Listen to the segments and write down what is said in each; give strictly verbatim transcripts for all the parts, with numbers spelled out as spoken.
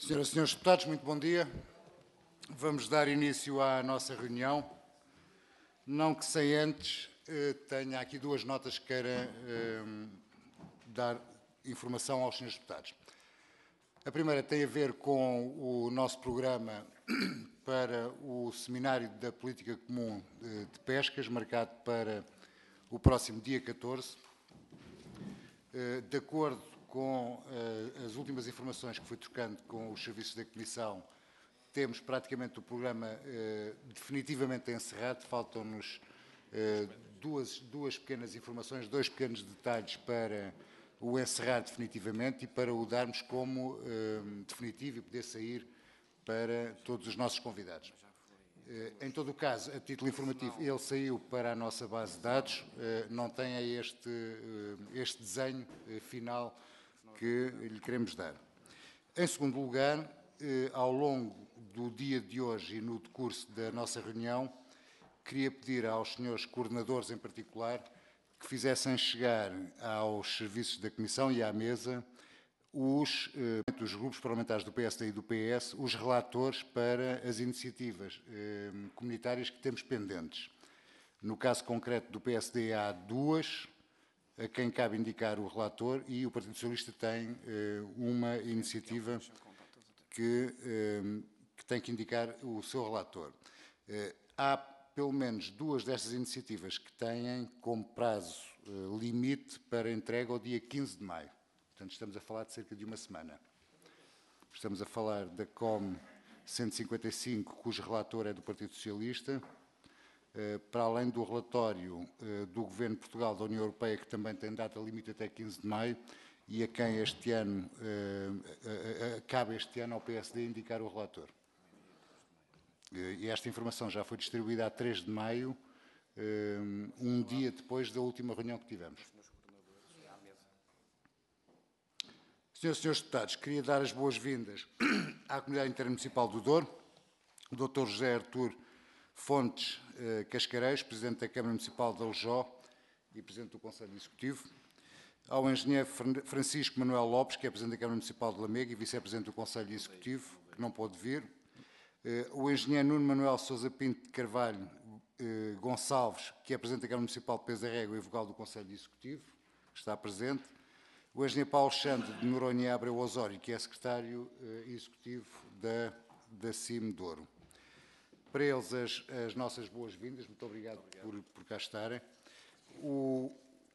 Senhoras e senhores deputados, muito bom dia. Vamos dar início à nossa reunião. Não que sem antes eh, tenha aqui duas notas que queira eh, dar informação aos senhores deputados. A primeira tem a ver com o nosso programa para o Seminário da Política Comum de Pescas, marcado para o próximo dia catorze. De acordo com as últimas informações que fui trocando com os serviços da Comissão, temos praticamente o programa definitivamente encerrado. Faltam-nos duas, duas pequenas informações, dois pequenos detalhes para o encerrar definitivamente e para o darmos como definitivo e poder sair para todos os nossos convidados. Em todo o caso, a título informativo, ele saiu para a nossa base de dados, não tem este, este desenho final que lhe queremos dar. Em segundo lugar, ao longo do dia de hoje e no decurso da nossa reunião, queria pedir aos senhores coordenadores em particular que fizessem chegar aos serviços da Comissão e à mesa os, eh, os grupos parlamentares do P S D e do P S, os relatores para as iniciativas eh, comunitárias que temos pendentes. No caso concreto do P S D há duas, a quem cabe indicar o relator, e o Partido Socialista tem eh, uma iniciativa que, eh, que tem que indicar o seu relator. Eh, há pelo menos duas destas iniciativas que têm como prazo eh, limite para entrega ao dia quinze de maio. Portanto, estamos a falar de cerca de uma semana. Estamos a falar da C O M cento e cinquenta e cinco, cujo relator é do Partido Socialista, para além do relatório do Governo de Portugal da União Europeia, que também tem data limite até quinze de maio, e a quem este ano, cabe este ano ao P S D indicar o relator. E esta informação já foi distribuída a três de maio, um dia depois da última reunião que tivemos. Senhoras e senhores deputados, queria dar as boas-vindas à Comunidade Intermunicipal do Douro, o doutor José Artur Fontes eh, Cascareiros, Presidente da Câmara Municipal de Aljó e Presidente do Conselho Executivo, ao Engenheiro Francisco Manuel Lopes, que é Presidente da Câmara Municipal de Lamego e Vice-Presidente do Conselho Executivo, que não pôde vir, eh, o Engenheiro Nuno Manuel Sousa Pinto de Carvalho eh, Gonçalves, que é Presidente da Câmara Municipal de Pesa Régua e vogal do Conselho Executivo, que está presente, o engenheiro Paulo Xande de Noronha Abreu Osório, que é secretário eh, executivo da, da C I M Douro. Para eles, as, as nossas boas-vindas. Muito obrigado, obrigado. Por, por cá estarem. O,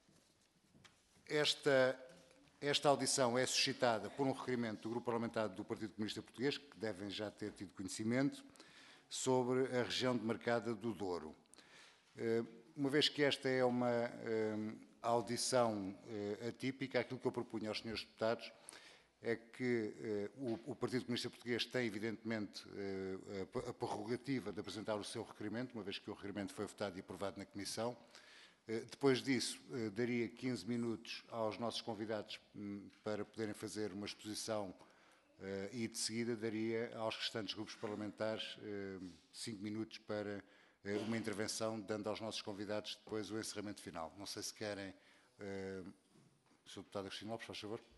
esta, esta audição é suscitada por um requerimento do Grupo Parlamentar do Partido Comunista Português, que devem já ter tido conhecimento, sobre a região demarcada do Douro. Eh, uma vez que esta é uma eh, audição eh, atípica, aquilo que eu propunho aos senhores deputados é que eh, o, o Partido Comunista Português tem, evidentemente, eh, a, a prerrogativa de apresentar o seu requerimento, uma vez que o requerimento foi votado e aprovado na Comissão. Eh, depois disso, eh, daria quinze minutos aos nossos convidados hum, para poderem fazer uma exposição eh, e, de seguida, daria aos restantes grupos parlamentares eh, cinco minutos para uma intervenção, dando aos nossos convidados depois o encerramento final. Não sei se querem... Uh, senhor Deputado Agostinho Lopes, faz favor.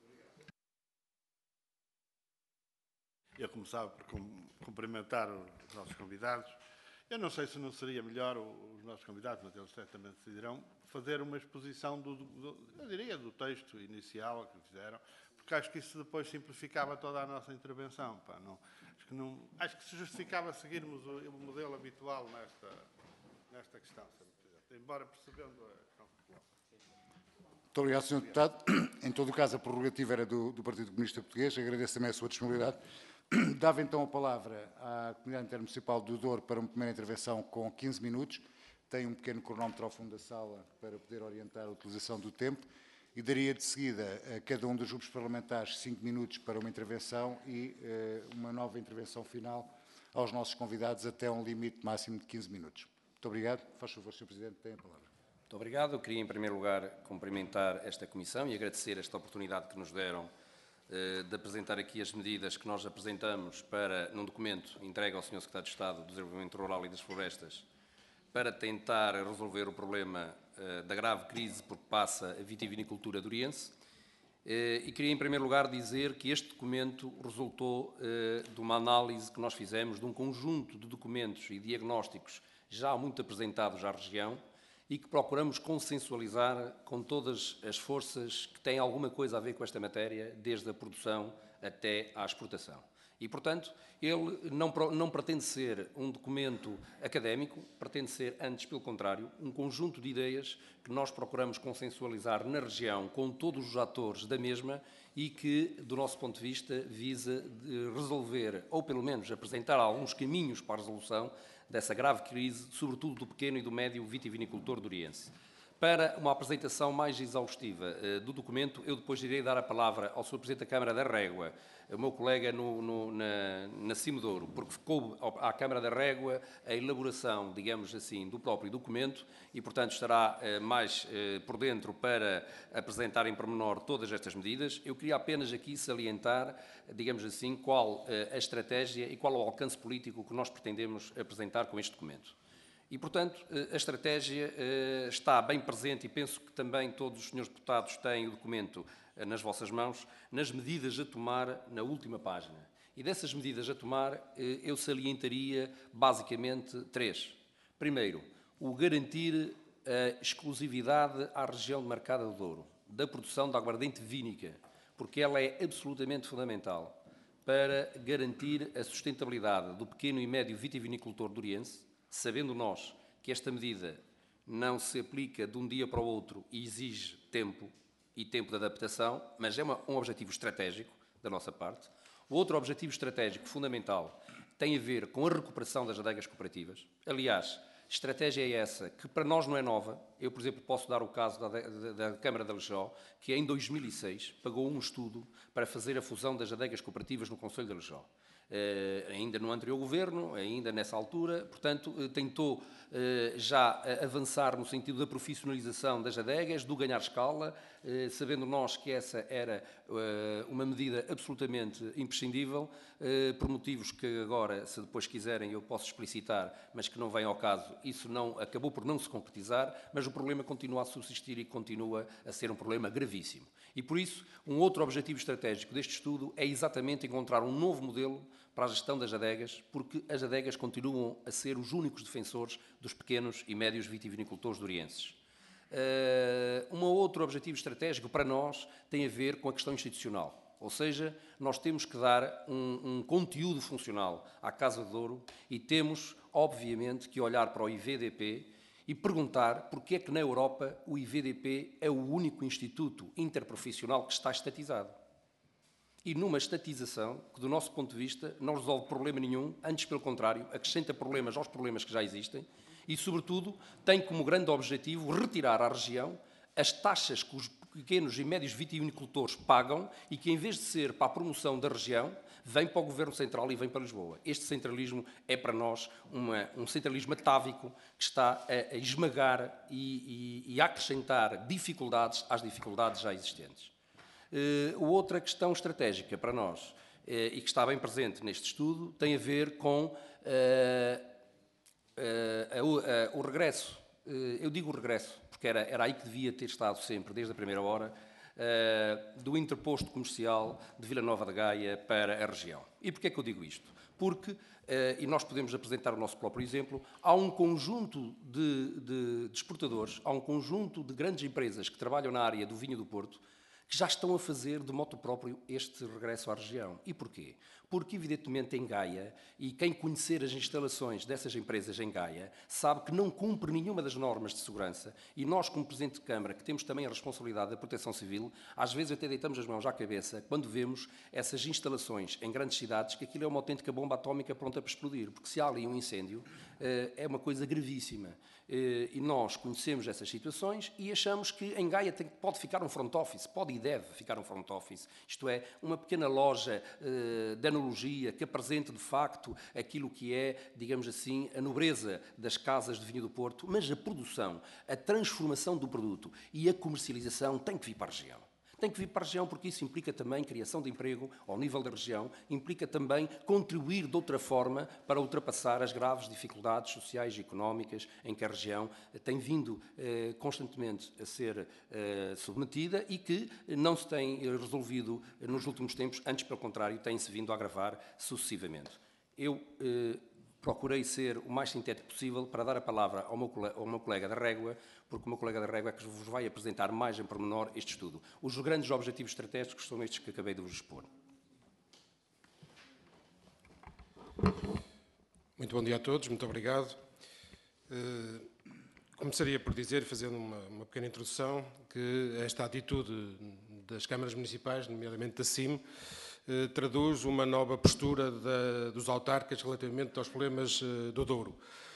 Eu começava por cumprimentar os nossos convidados. Eu não sei se não seria melhor os nossos convidados, mas eles certamente decidirão, fazer uma exposição, do, do, eu diria, do texto inicial que fizeram, porque acho que isso depois simplificava toda a nossa intervenção. Pá, não, acho, que não, acho que se justificava seguirmos o, o modelo habitual nesta, nesta questão, embora percebendo a questão popular. Muito obrigado, senhor Deputado. Em todo o caso, a prerrogativa era do, do Partido Comunista Português. Agradeço também a sua disponibilidade. Dava então a palavra à Comunidade Intermunicipal do Douro para uma primeira intervenção com quinze minutos. Tem um pequeno cronómetro ao fundo da sala para poder orientar a utilização do tempo. E daria de seguida a cada um dos grupos parlamentares cinco minutos para uma intervenção e eh, uma nova intervenção final aos nossos convidados até um limite máximo de quinze minutos. Muito obrigado. Faz favor, senhor Presidente, tem a palavra. Muito obrigado. Eu queria, em primeiro lugar, cumprimentar esta Comissão e agradecer esta oportunidade que nos deram eh, de apresentar aqui as medidas que nós apresentamos para, num documento entregue ao senhor Secretário de Estado do Desenvolvimento Rural e das Florestas, para tentar resolver o problema uh, da grave crise por que passa a vitivinicultura doriense E queria, em primeiro lugar, dizer que este documento resultou de uma análise que nós fizemos de um conjunto de documentos e diagnósticos já muito apresentados à região e que procuramos consensualizar com todas as forças que têm alguma coisa a ver com esta matéria, desde a produção até à exportação. E, portanto, ele não, não pretende ser um documento académico, pretende ser, antes, pelo contrário, um conjunto de ideias que nós procuramos consensualizar na região com todos os atores da mesma e que, do nosso ponto de vista, visa de resolver, ou pelo menos apresentar alguns caminhos para a resolução dessa grave crise, sobretudo do pequeno e do médio vitivinicultor duriense. Para uma apresentação mais exaustiva uh, do documento, eu depois irei dar a palavra ao senhor Presidente da Câmara da Régua, o meu colega no, no, na, na Cimedouro, porque ficou à Câmara da Régua a elaboração, digamos assim, do próprio documento e, portanto, estará uh, mais uh, por dentro para apresentar em pormenor todas estas medidas. Eu queria apenas aqui salientar, digamos assim, qual uh, a estratégia e qual o alcance político que nós pretendemos apresentar com este documento. E, portanto, a estratégia está bem presente e penso que também todos os senhores deputados têm o documento nas vossas mãos, nas medidas a tomar na última página. E dessas medidas a tomar, eu salientaria basicamente três. Primeiro, o garantir a exclusividade à região demarcada do Douro, da produção da aguardente vínica, porque ela é absolutamente fundamental para garantir a sustentabilidade do pequeno e médio vitivinicultor duriense, sabendo nós que esta medida não se aplica de um dia para o outro e exige tempo e tempo de adaptação, mas é uma, um objetivo estratégico da nossa parte. O outro objetivo estratégico fundamental tem a ver com a recuperação das adegas cooperativas. Aliás, estratégia é essa que para nós não é nova. Eu, por exemplo, posso dar o caso da, da, da Câmara de Aljó, que em dois mil e seis pagou um estudo para fazer a fusão das adegas cooperativas no Conselho de Aljó. Uh, ainda no anterior governo, ainda nessa altura, portanto, uh, tentou uh, já uh, avançar no sentido da profissionalização das adegas, do ganhar escala, uh, sabendo nós que essa era uh, uma medida absolutamente imprescindível, uh, por motivos que agora, se depois quiserem, eu posso explicitar, mas que não vem ao caso, isso não, acabou por não se concretizar, mas o problema continua a subsistir e continua a ser um problema gravíssimo. E por isso, um outro objetivo estratégico deste estudo é exatamente encontrar um novo modelo para a gestão das adegas, porque as adegas continuam a ser os únicos defensores dos pequenos e médios vitivinicultores durienses. Uh, um outro objetivo estratégico para nós tem a ver com a questão institucional, ou seja, nós temos que dar um, um conteúdo funcional à Casa de Douro e temos, obviamente, que olhar para o I V D P e perguntar porque é que na Europa o I V D P é o único instituto interprofissional que está estatizado. E numa estatização que, do nosso ponto de vista, não resolve problema nenhum, antes, pelo contrário, acrescenta problemas aos problemas que já existem e, sobretudo, tem como grande objetivo retirar à região as taxas que os pequenos e médios vitivinicultores pagam e que, em vez de ser para a promoção da região, vem para o Governo Central e vem para Lisboa. Este centralismo é, para nós, uma, um centralismo atávico que está a, a esmagar e, e, e a acrescentar dificuldades às dificuldades já existentes. Uh, outra questão estratégica para nós, uh, e que está bem presente neste estudo, tem a ver com uh, uh, uh, uh, o regresso. Uh, eu digo o regresso, porque era, era aí que devia ter estado sempre, desde a primeira hora, uh, do interposto comercial de Vila Nova de Gaia para a região. E porquê é que eu digo isto? Porque, uh, e nós podemos apresentar o nosso próprio exemplo, há um conjunto de, de, de exportadores, há um conjunto de grandes empresas que trabalham na área do vinho do Porto, que já estão a fazer de moto próprio este regresso à região. E porquê? Porque, evidentemente, em Gaia, e quem conhecer as instalações dessas empresas em Gaia, sabe que não cumpre nenhuma das normas de segurança e nós, como Presidente de Câmara, que temos também a responsabilidade da proteção civil, às vezes até deitamos as mãos à cabeça quando vemos essas instalações em grandes cidades, que aquilo é uma autêntica bomba atómica pronta para explodir, porque se há ali um incêndio, é uma coisa gravíssima. E nós conhecemos essas situações e achamos que em Gaia tem, pode ficar um front office, pode e deve ficar um front office, isto é, uma pequena loja uh, de enologia que apresente de facto aquilo que é, digamos assim, a nobreza das casas de vinho do Porto, mas a produção, a transformação do produto e a comercialização tem que vir para a região. tem que vir para a região, porque isso implica também criação de emprego ao nível da região, implica também contribuir de outra forma para ultrapassar as graves dificuldades sociais e económicas em que a região tem vindo eh, constantemente a ser eh, submetida e que não se tem resolvido nos últimos tempos, antes, pelo contrário, tem-se vindo a agravar sucessivamente. Eu eh, procurei ser o mais sintético possível para dar a palavra ao meu, colega, ao meu colega da Régua, porque o meu colega da Régua é que vos vai apresentar mais em pormenor este estudo. Os grandes objetivos estratégicos são estes que acabei de vos expor. Muito bom dia a todos, muito obrigado. Uh, começaria por dizer, fazendo uma, uma pequena introdução, que esta atitude das câmaras municipais, nomeadamente da C I M, uh, traduz uma nova postura da, dos autarcas relativamente aos problemas uh, do Douro.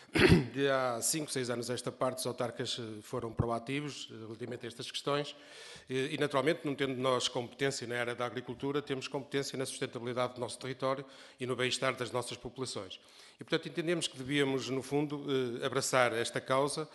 De há cinco, seis anos a esta parte, os autarcas foram proativos relativamente a estas questões e, e, naturalmente, não tendo nós competência na área da agricultura, temos competência na sustentabilidade do nosso território e no bem-estar das nossas populações. E, portanto, entendemos que devíamos, no fundo, abraçar esta causa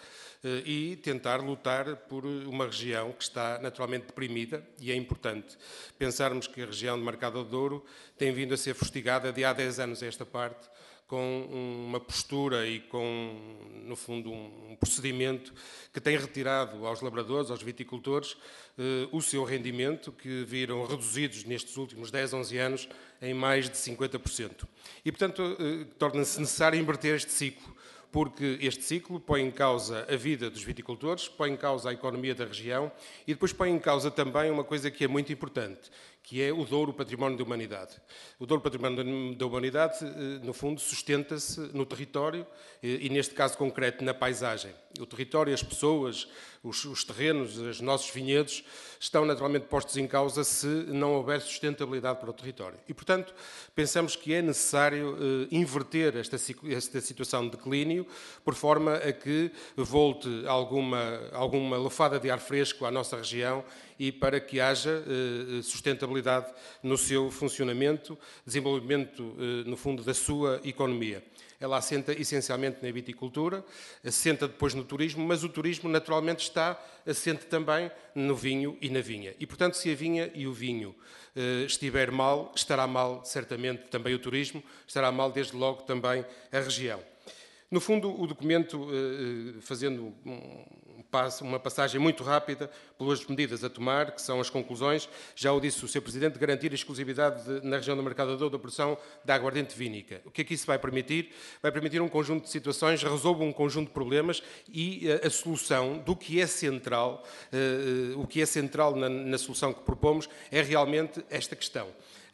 e tentar lutar por uma região que está naturalmente deprimida, e é importante pensarmos que a região de Marcada do Douro tem vindo a ser fustigada de há dez anos a esta parte, com uma postura e com, no fundo, um procedimento que tem retirado aos lavradores, aos viticultores, eh, o seu rendimento, que viram reduzidos nestes últimos dez, onze anos em mais de cinquenta por cento. E, portanto, eh, torna-se necessário inverter este ciclo, porque este ciclo põe em causa a vida dos viticultores, põe em causa a economia da região e depois põe em causa também uma coisa que é muito importante, que é o Douro Património da Humanidade. O Douro Património da Humanidade, no fundo, sustenta-se no território e, neste caso concreto, na paisagem. O território, as pessoas, os, os terrenos, os nossos vinhedos, estão naturalmente postos em causa se não houver sustentabilidade para o território. E, portanto, pensamos que é necessário eh, inverter esta, esta situação de declínio, por forma a que volte alguma, alguma lefada de ar fresco à nossa região e para que haja eh, sustentabilidade no seu funcionamento, desenvolvimento, eh, no fundo, da sua economia. Ela assenta essencialmente na viticultura, assenta depois no turismo, mas o turismo naturalmente está assente também no vinho e na vinha. E, portanto, se a vinha e o vinho eh, estiver mal, estará mal certamente também o turismo, estará mal desde logo também a região. No fundo, o documento, eh, fazendo um, uma passagem muito rápida pelas medidas a tomar, que são as conclusões, já o disse o senhor Presidente, garantir a exclusividade de, na região do Mercado do Douro da produção da aguardente vínica. O que é que isso vai permitir? Vai permitir um conjunto de situações, resolve um conjunto de problemas e a, a solução do que é central, uh, o que é central na, na solução que propomos é realmente esta questão.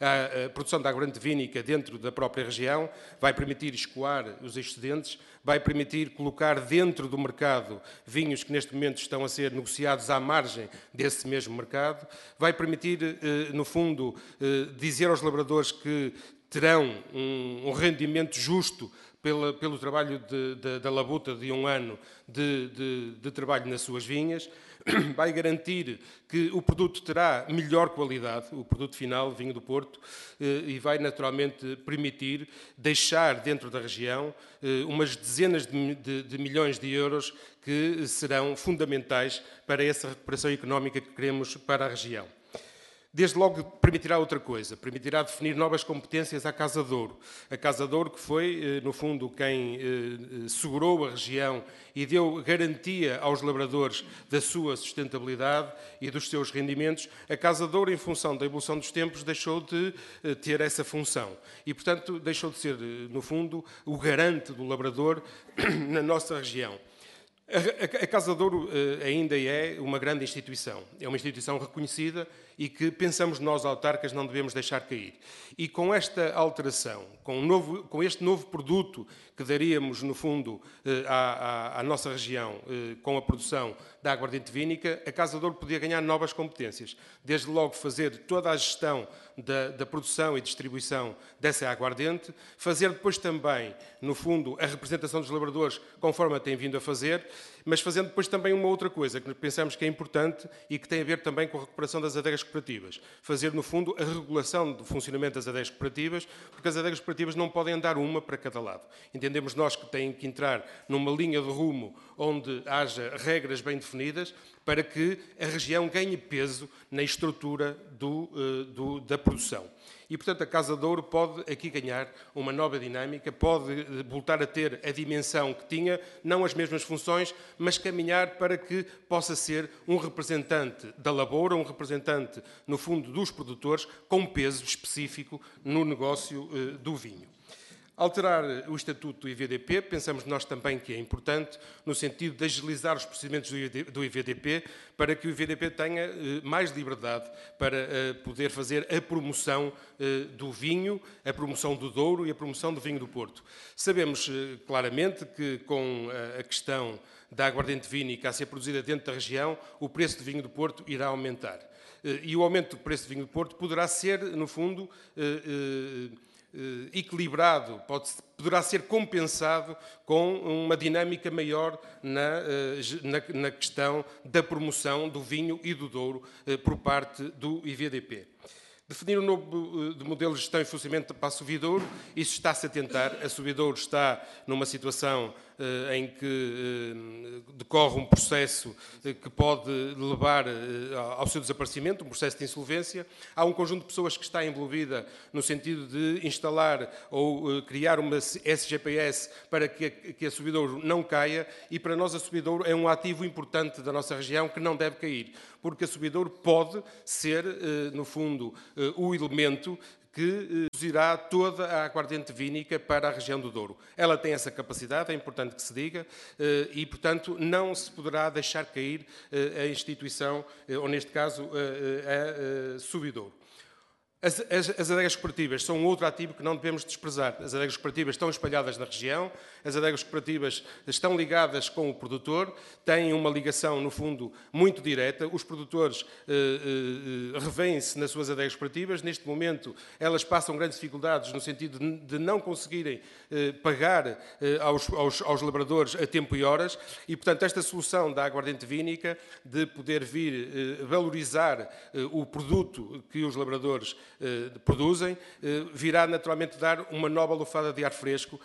A produção de aguardente vínica dentro da própria região vai permitir escoar os excedentes, vai permitir colocar dentro do mercado vinhos que neste momento estão a ser negociados à margem desse mesmo mercado, vai permitir, no fundo, dizer aos lavradores que terão um rendimento justo pelo, pelo trabalho de, de, da labuta de um ano de, de, de trabalho nas suas vinhas, vai garantir que o produto terá melhor qualidade, o produto final, vinho do Porto, e vai naturalmente permitir deixar dentro da região umas dezenas de, de, de milhões de euros que serão fundamentais para essa recuperação económica que queremos para a região. Desde logo permitirá outra coisa, permitirá definir novas competências à Casa de Ouro. A Casa de Ouro que foi, no fundo, quem segurou a região e deu garantia aos lavradores da sua sustentabilidade e dos seus rendimentos, a Casa de Ouro, em função da evolução dos tempos, deixou de ter essa função. E, portanto, deixou de ser, no fundo, o garante do lavrador na nossa região. A Casa de Ouro ainda é uma grande instituição, é uma instituição reconhecida e que pensamos nós, autarcas, não devemos deixar cair. E com esta alteração, com, um novo, com este novo produto que daríamos, no fundo, à, à, à nossa região, com a produção da aguardente vínica, a Casa de Ouro podia ganhar novas competências. Desde logo fazer toda a gestão da, da produção e distribuição dessa aguardente, fazer depois também, no fundo, a representação dos lavradores, conforme a tem vindo a fazer, mas fazendo depois também uma outra coisa que pensamos que é importante e que tem a ver também com a recuperação das adegas cooperativas. Fazer, no fundo, a regulação do funcionamento das adegas cooperativas, porque as adegas cooperativas não podem andar uma para cada lado. Entendemos nós que têm que entrar numa linha de rumo onde haja regras bem definidas, para que a região ganhe peso na estrutura do, do, da produção. E, portanto, a Casa de Ouro pode aqui ganhar uma nova dinâmica, pode voltar a ter a dimensão que tinha, não as mesmas funções, mas caminhar para que possa ser um representante da lavoura, um representante, no fundo, dos produtores, com peso específico no negócio eh, do vinho. Alterar o Estatuto do I V D P, pensamos nós também que é importante, no sentido de agilizar os procedimentos do I V D P, para que o I V D P tenha eh, mais liberdade para eh, poder fazer a promoção eh, do vinho, a promoção do Douro e a promoção do vinho do Porto. Sabemos eh, claramente que com a questão da aguardente vínica a ser produzida dentro da região, o preço do vinho do Porto irá aumentar. Eh, e o aumento do preço do vinho do Porto poderá ser, no fundo, eh, eh, equilibrado, pode, poderá ser compensado com uma dinâmica maior na, na, na questão da promoção do vinho e do Douro por parte do I V D P. Definir um novo modelo de gestão e funcionamento para a Subidouro, isso está-se a tentar. A Subidouro está numa situação eh, em que eh, decorre um processo eh, que pode levar eh, ao seu desaparecimento, um processo de insolvência. Há um conjunto de pessoas que está envolvida no sentido de instalar ou eh, criar uma S G P S para que a, que a Subidouro não caia, e para nós a Subidouro é um ativo importante da nossa região que não deve cair, porque a Subidouro pode ser, eh, no fundo, eh, o elemento que reduzirá toda a aguardente vínica para a região do Douro. Ela tem essa capacidade, é importante que se diga, e, portanto, não se poderá deixar cair a instituição, ou neste caso, a Subidouro. As, as, as adegas cooperativas são um outro ativo que não devemos desprezar. As adegas cooperativas estão espalhadas na região, as adegas cooperativas estão ligadas com o produtor, têm uma ligação, no fundo, muito direta. Os produtores eh, eh, revêem-se nas suas adegas cooperativas. Neste momento, elas passam grandes dificuldades no sentido de, de não conseguirem eh, pagar eh, aos, aos, aos labradores a tempo e horas, e, portanto, esta solução da aguardente vínica, de poder vir eh, valorizar eh, o produto que os labradores produzem, virá naturalmente dar uma nova lufada de ar fresco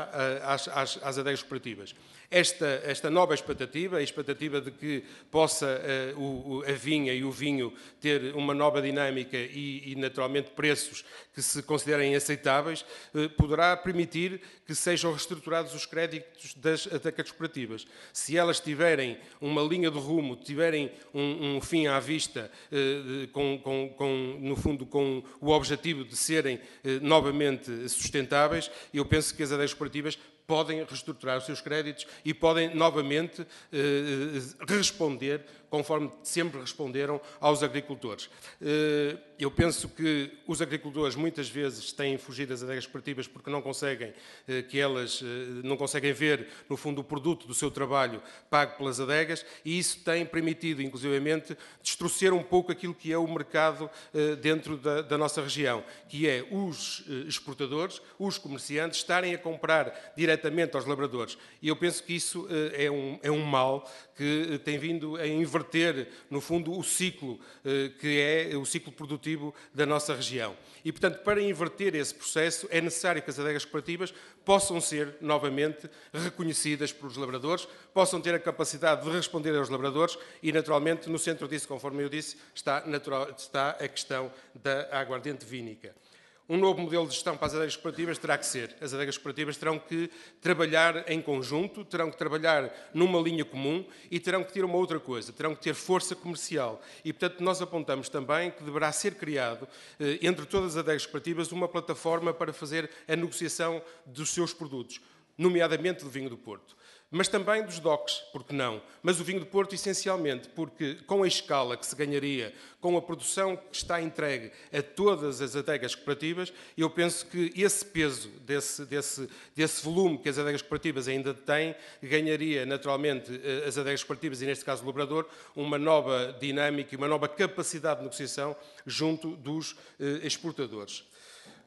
às, às, às adegas cooperativas. Esta, esta nova expectativa, a expectativa de que possa uh, o, a vinha e o vinho ter uma nova dinâmica e, e naturalmente, preços que se considerem aceitáveis, uh, poderá permitir que sejam reestruturados os créditos das adegas cooperativas. Se elas tiverem uma linha de rumo, tiverem um, um fim à vista, uh, com, com, com, no fundo, com o objetivo de serem uh, novamente sustentáveis, eu penso que as adegas cooperativas podem reestruturar os seus créditos e podem novamente eh, responder, conforme sempre responderam, aos agricultores. Eh, eu penso que os agricultores muitas vezes têm fugido das adegas cooperativas porque não conseguem, eh, que elas eh, não conseguem ver, no fundo, o produto do seu trabalho pago pelas adegas, e isso tem permitido, inclusivamente, destrocer um pouco aquilo que é o mercado eh, dentro da, da nossa região, que é os eh, exportadores, os comerciantes, estarem a comprar diretamente aos labradores. E eu penso que isso eh, é, um, é um mal que eh, tem vindo a inverter, no fundo, o ciclo, eh, que é o ciclo produtivo da nossa região. E, portanto, para inverter esse processo, é necessário que as adegas cooperativas possam ser, novamente, reconhecidas pelos labradores, possam ter a capacidade de responder aos labradores e, naturalmente, no centro disso, conforme eu disse, está, natural, está a questão da aguardente vínica. Um novo modelo de gestão para as adegas cooperativas terá que ser. As adegas cooperativas terão que trabalhar em conjunto, terão que trabalhar numa linha comum e terão que ter uma outra coisa, terão que ter força comercial. E, portanto, nós apontamos também que deverá ser criado, entre todas as adegas cooperativas, uma plataforma para fazer a negociação dos seus produtos, nomeadamente do vinho do Porto. Mas também dos D O Cs, porque não? Mas o vinho do Porto, essencialmente, porque com a escala que se ganharia, com a produção que está entregue a todas as adegas cooperativas, eu penso que esse peso desse, desse, desse volume que as adegas cooperativas ainda têm, ganharia naturalmente as adegas cooperativas, e neste caso o labrador, uma nova dinâmica e uma nova capacidade de negociação junto dos exportadores.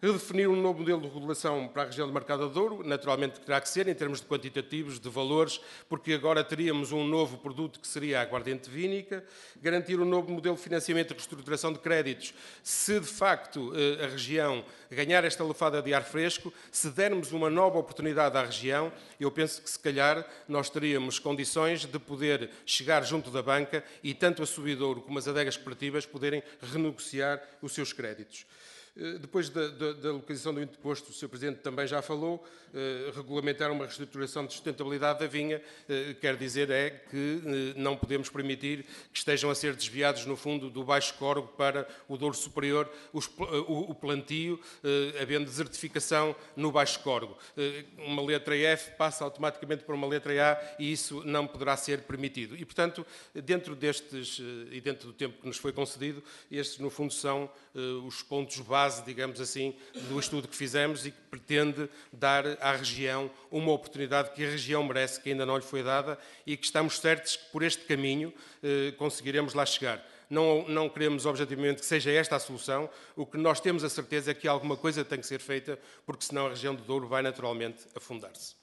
Redefinir um novo modelo de regulação para a região de Marcada de Douro, naturalmente terá que ser em termos de quantitativos, de valores, porque agora teríamos um novo produto que seria a aguardente vínica. Garantir um novo modelo de financiamento e reestruturação de créditos, se de facto a região ganhar esta lefada de ar fresco, se dermos uma nova oportunidade à região, eu penso que se calhar nós teríamos condições de poder chegar junto da banca e tanto a Subidouro como as adegas cooperativas poderem renegociar os seus créditos. Depois da, da, da localização do imposto, o senhor Presidente também já falou, eh, regulamentar uma reestruturação de sustentabilidade da vinha, eh, quer dizer é que eh, não podemos permitir que estejam a ser desviados, no fundo, do Baixo Corgo para o Douro Superior, os, o, o plantio, eh, havendo desertificação no Baixo Corgo. Eh, uma letra F passa automaticamente para uma letra A e isso não poderá ser permitido. E, portanto, dentro destes, e dentro do tempo que nos foi concedido, estes, no fundo, são eh, os pontos básicos, base, digamos assim, do estudo que fizemos e que pretende dar à região uma oportunidade que a região merece, que ainda não lhe foi dada e que estamos certos que por este caminho eh, conseguiremos lá chegar. Não, não queremos objetivamente que seja esta a solução, o que nós temos a certeza é que alguma coisa tem que ser feita, porque senão a região do Douro vai naturalmente afundar-se.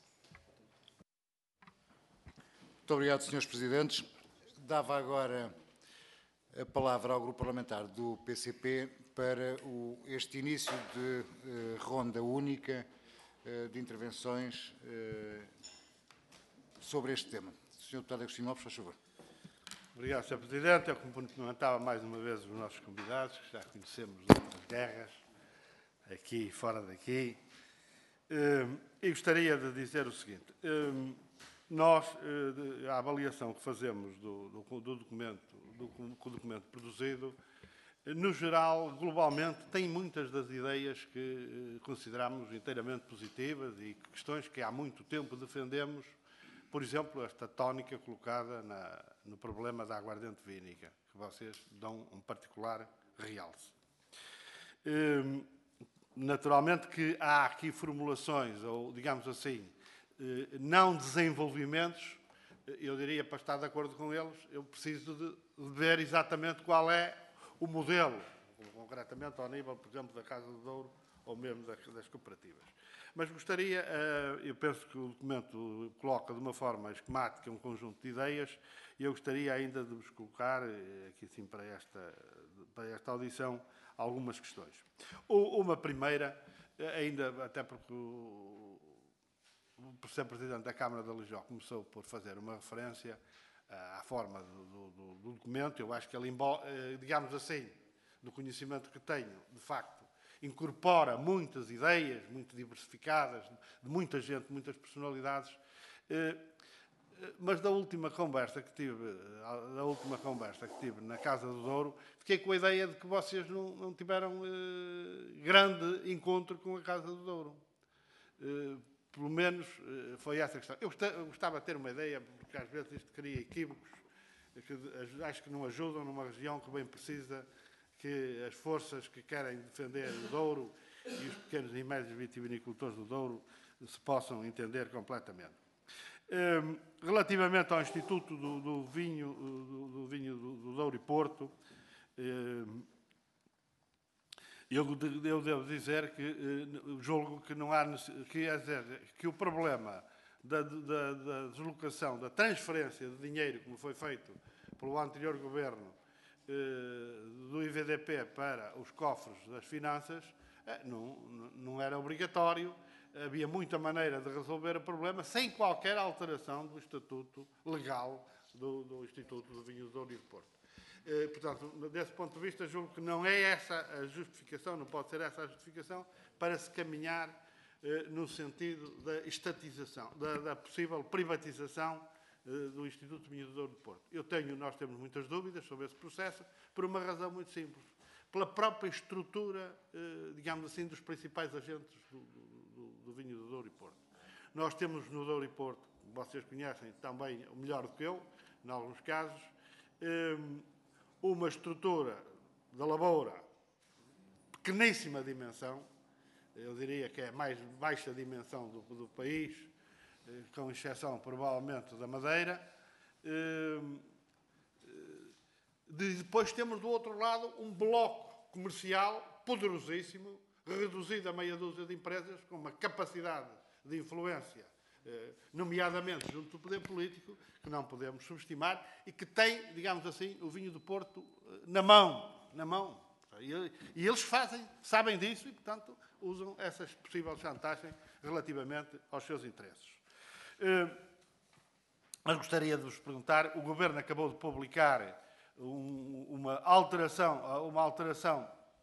Muito obrigado, senhores Presidentes. Dava agora a palavra ao Grupo Parlamentar do P C P para o, este início de uh, ronda única uh, de intervenções uh, sobre este tema. senhor Deputado Agostinho Lopes, faz favor. Obrigado, senhor Presidente. Eu cumprimentava mais uma vez os nossos convidados, que já conhecemos de outras guerras, aqui e fora daqui. Uh, e gostaria de dizer o seguinte. Uh, nós, uh, a avaliação que fazemos do, do, do documento, do, do documento produzido, no geral, globalmente, tem muitas das ideias que eh, consideramos inteiramente positivas e questões que há muito tempo defendemos, por exemplo, esta tónica colocada na, no problema da aguardente vínica, que vocês dão um particular realce. Eh, naturalmente que há aqui formulações, ou digamos assim, eh, não desenvolvimentos, eu diria, para estar de acordo com eles, eu preciso de, de ver exatamente qual é o modelo, concretamente ao nível, por exemplo, da Casa do Douro ou mesmo das, das cooperativas. Mas gostaria, eu penso que o documento coloca de uma forma esquemática um conjunto de ideias e eu gostaria ainda de vos colocar, aqui sim para esta, para esta audição, algumas questões. Uma primeira, ainda até porque o, o senhor Presidente da Câmara da Lijó começou por fazer uma referência à forma do, do, do documento, eu acho que ele, digamos assim, do conhecimento que tenho, de facto, incorpora muitas ideias, muito diversificadas, de muita gente, muitas personalidades, mas da última conversa que tive, da última conversa que tive na Casa do Douro, fiquei com a ideia de que vocês não, não tiveram grande encontro com a Casa do Douro. Pelo menos foi essa a questão. Eu gostava de ter uma ideia, porque às vezes isto cria equívocos, que acho que não ajudam numa região que bem precisa que as forças que querem defender o Douro e os pequenos e médios vitivinicultores do Douro se possam entender completamente. Relativamente ao Instituto do, do Vinho, do, do, vinho do, do Douro e Porto, Eu, eu devo dizer que eh, julgo que não há, que, é dizer, que o problema da, da, da deslocação, da transferência de dinheiro, como foi feito pelo anterior governo eh, do I V D P para os cofres das finanças, eh, não, não era obrigatório. Havia muita maneira de resolver o problema sem qualquer alteração do estatuto legal do, do Instituto do Vinho do Douro e do Porto. Portanto, desse ponto de vista, julgo que não é essa a justificação, não pode ser essa a justificação para se caminhar eh, no sentido da estatização, da, da possível privatização eh, do Instituto de Vinho do Douro e do Porto. Eu tenho, nós temos muitas dúvidas sobre esse processo, por uma razão muito simples. Pela própria estrutura, eh, digamos assim, dos principais agentes do, do, do vinho do Douro e Porto. Nós temos no Douro e Porto, vocês conhecem também o melhor do que eu, em alguns casos, eh, uma estrutura da lavoura pequeníssima dimensão, eu diria que é a mais baixa dimensão do, do país, com exceção provavelmente da Madeira. De, depois temos do outro lado um bloco comercial poderosíssimo, reduzido a meia dúzia de empresas com uma capacidade de influência, nomeadamente junto do poder político, que não podemos subestimar e que tem, digamos assim, o vinho do Porto na mão, na mão. E eles fazem, sabem disso e, portanto, usam essa possível chantagem relativamente aos seus interesses. Mas gostaria de vos perguntar, o Governo acabou de publicar um, uma alteração, uma alteração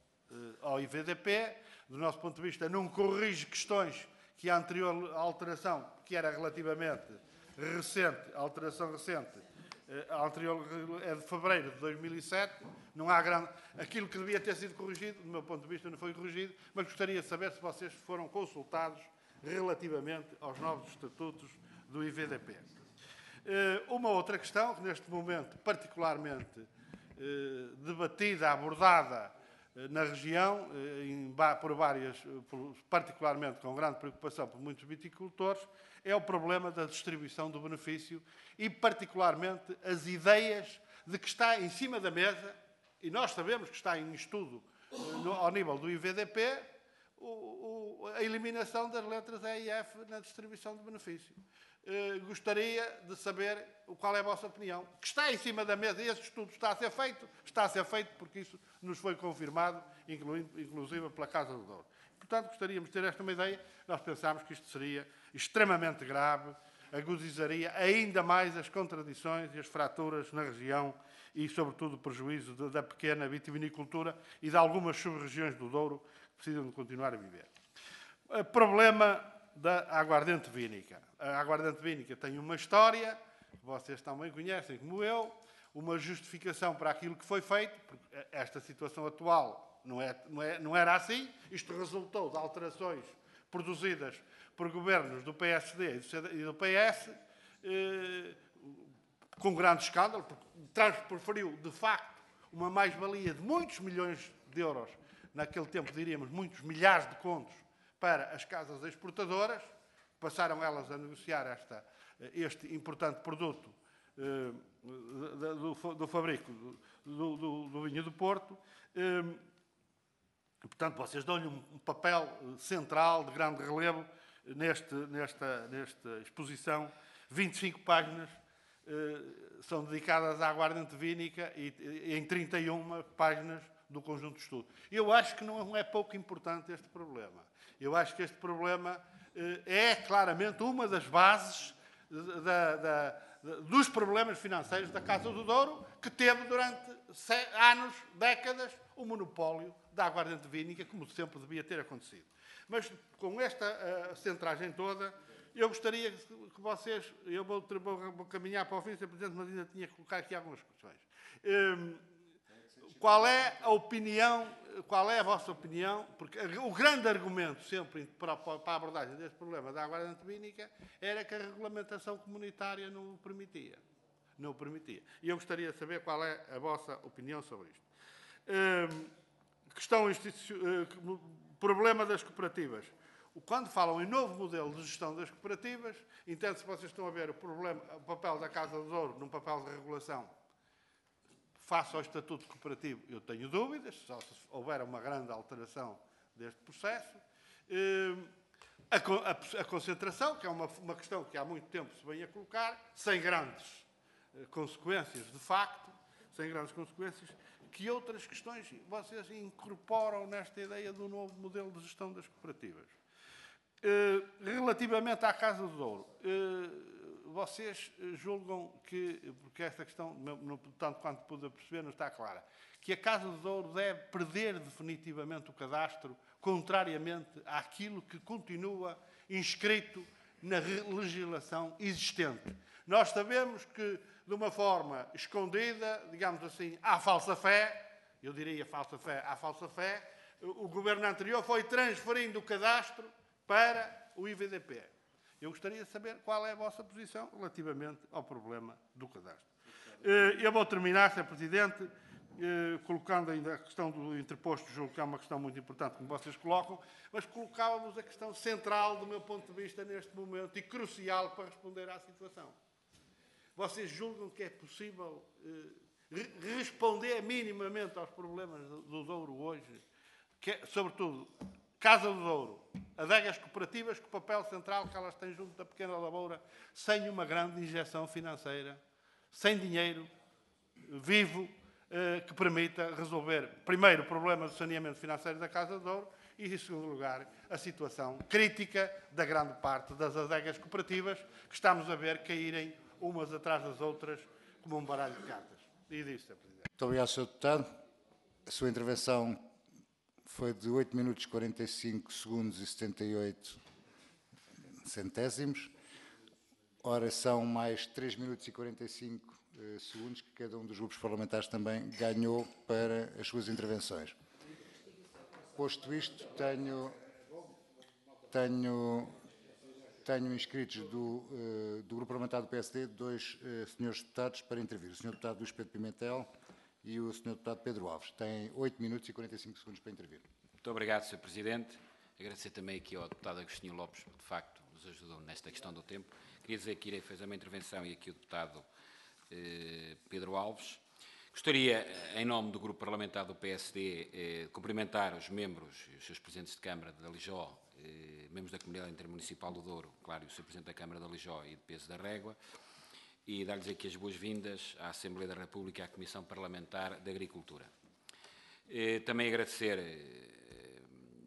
ao I V D P, do nosso ponto de vista, não corrige questões que a anterior alteração, que era relativamente recente, a alteração recente, a anterior é de fevereiro de dois mil e sete, não há grande... Aquilo que devia ter sido corrigido, do meu ponto de vista, não foi corrigido, mas gostaria de saber se vocês foram consultados relativamente aos novos estatutos do I V D P. Uma outra questão, que neste momento particularmente debatida, abordada na região, por várias, particularmente com grande preocupação por muitos viticultores, é o problema da distribuição do benefício e, particularmente, as ideias de que está em cima da mesa, e nós sabemos que está em estudo no, ao nível do I V D P, o, o, a eliminação das letras E e F na distribuição do benefício. Uh, gostaria de saber qual é a vossa opinião. Que está em cima da mesa, esse estudo está a ser feito, está a ser feito porque isso nos foi confirmado, incluindo, inclusive pela Casa do Douro. Portanto, gostaríamos de ter esta uma ideia. Nós pensámos que isto seria extremamente grave, agudizaria ainda mais as contradições e as fraturas na região e, sobretudo, o prejuízo de, da pequena vitivinicultura e de algumas sub-regiões do Douro que precisam de continuar a viver. O problema da aguardente vínica. A aguardente vínica tem uma história, que vocês também conhecem como eu, uma justificação para aquilo que foi feito, porque esta situação atual não, é, não, é, não era assim, isto resultou de alterações produzidas por governos do P S D e do P S, eh, com grande escândalo, porque transpreferiu, de facto, uma mais-valia de muitos milhões de euros, naquele tempo diríamos muitos milhares de contos, para as casas exportadoras, passaram elas a negociar esta, este importante produto eh, do, do fabrico do, do, do vinho do Porto. Eh, portanto, vocês dão-lhe um, um papel central, de grande relevo, neste, nesta, nesta exposição. vinte e cinco páginas eh, são dedicadas à aguardente vínica e, e em trinta e uma páginas do conjunto de estudo. Eu acho que não é pouco importante este problema. Eu acho que este problema eh, é claramente uma das bases da, da, da, dos problemas financeiros da Casa do Douro, que teve durante anos, décadas, o monopólio da aguardente vínica, como sempre devia ter acontecido. Mas com esta uh, centragem toda, eu gostaria que vocês, eu vou, vou, vou caminhar para o fim, senhor Presidente, mas ainda tinha que colocar aqui algumas questões. Um, Qual é a opinião, qual é a vossa opinião? Porque o grande argumento sempre para a abordagem deste problema da aguardente vínica era que a regulamentação comunitária não o permitia. Não o permitia. E eu gostaria de saber qual é a vossa opinião sobre isto. Um, questão institucional, problema das cooperativas. Quando falam em novo modelo de gestão das cooperativas, entende-se que vocês estão a ver o, problema, o papel da Casa do Douro num papel de regulação face ao Estatuto Cooperativo, eu tenho dúvidas, só se houver uma grande alteração deste processo. A, a, a concentração, que é uma, uma questão que há muito tempo se vem a colocar, sem grandes consequências, de facto, sem grandes consequências, que outras questões vocês incorporam nesta ideia do novo modelo de gestão das cooperativas. Relativamente à Casa do Douro, vocês julgam que, porque esta questão, no, tanto quanto pude perceber, não está clara, que a Casa do Douro deve perder definitivamente o cadastro, contrariamente àquilo que continua inscrito na legislação existente. Nós sabemos que, de uma forma escondida, digamos assim, à falsa fé, eu diria falsa fé à falsa fé, o governo anterior foi transferindo o cadastro para o I V D P. Eu gostaria de saber qual é a vossa posição relativamente ao problema do cadastro. Eu vou terminar, senhor Presidente, colocando ainda a questão do interposto, julgo que é uma questão muito importante, como vocês colocam, mas colocávamos a questão central, do meu ponto de vista, neste momento, e crucial para responder à situação. Vocês julgam que é possível responder minimamente aos problemas do Douro hoje, que é, sobretudo, Casa do Douro, adegas cooperativas com o papel central que elas têm junto da pequena lavoura, sem uma grande injeção financeira, sem dinheiro vivo eh, que permita resolver, primeiro, o problema do saneamento financeiro da Casa do Douro e, em segundo lugar, a situação crítica da grande parte das adegas cooperativas que estamos a ver caírem umas atrás das outras como um baralho de cartas. E disso, senhor Presidente. Muito obrigado, senhor Deputado. A sua intervenção foi de oito minutos, quarenta e cinco segundos e setenta e oito centésimos. Ora, são mais três minutos e quarenta e cinco eh, segundos que cada um dos grupos parlamentares também ganhou para as suas intervenções. Posto isto, tenho, tenho, tenho inscritos do, uh, do Grupo Parlamentar do P S D dois uh, senhores deputados para intervir. O senhor Deputado Luís Pedro Pimentel e o senhor Deputado Pedro Alves. Têm oito minutos e quarenta e cinco segundos para intervir. Muito obrigado, senhor Presidente. Agradecer também aqui ao deputado Agostinho Lopes, que de facto nos ajudou nesta questão do tempo. Queria dizer que irei fazer uma intervenção e aqui o deputado eh, Pedro Alves. Gostaria, em nome do Grupo Parlamentar do P S D, eh, cumprimentar os membros e os seus presidentes de Câmara da Lijó, eh, membros da Comunidade Intermunicipal do Douro, claro, e o seu Presidente da Câmara da Lijó e de Peso da Régua, e dar-lhes aqui as boas-vindas à Assembleia da República e à Comissão Parlamentar de Agricultura. Eh, também agradecer eh,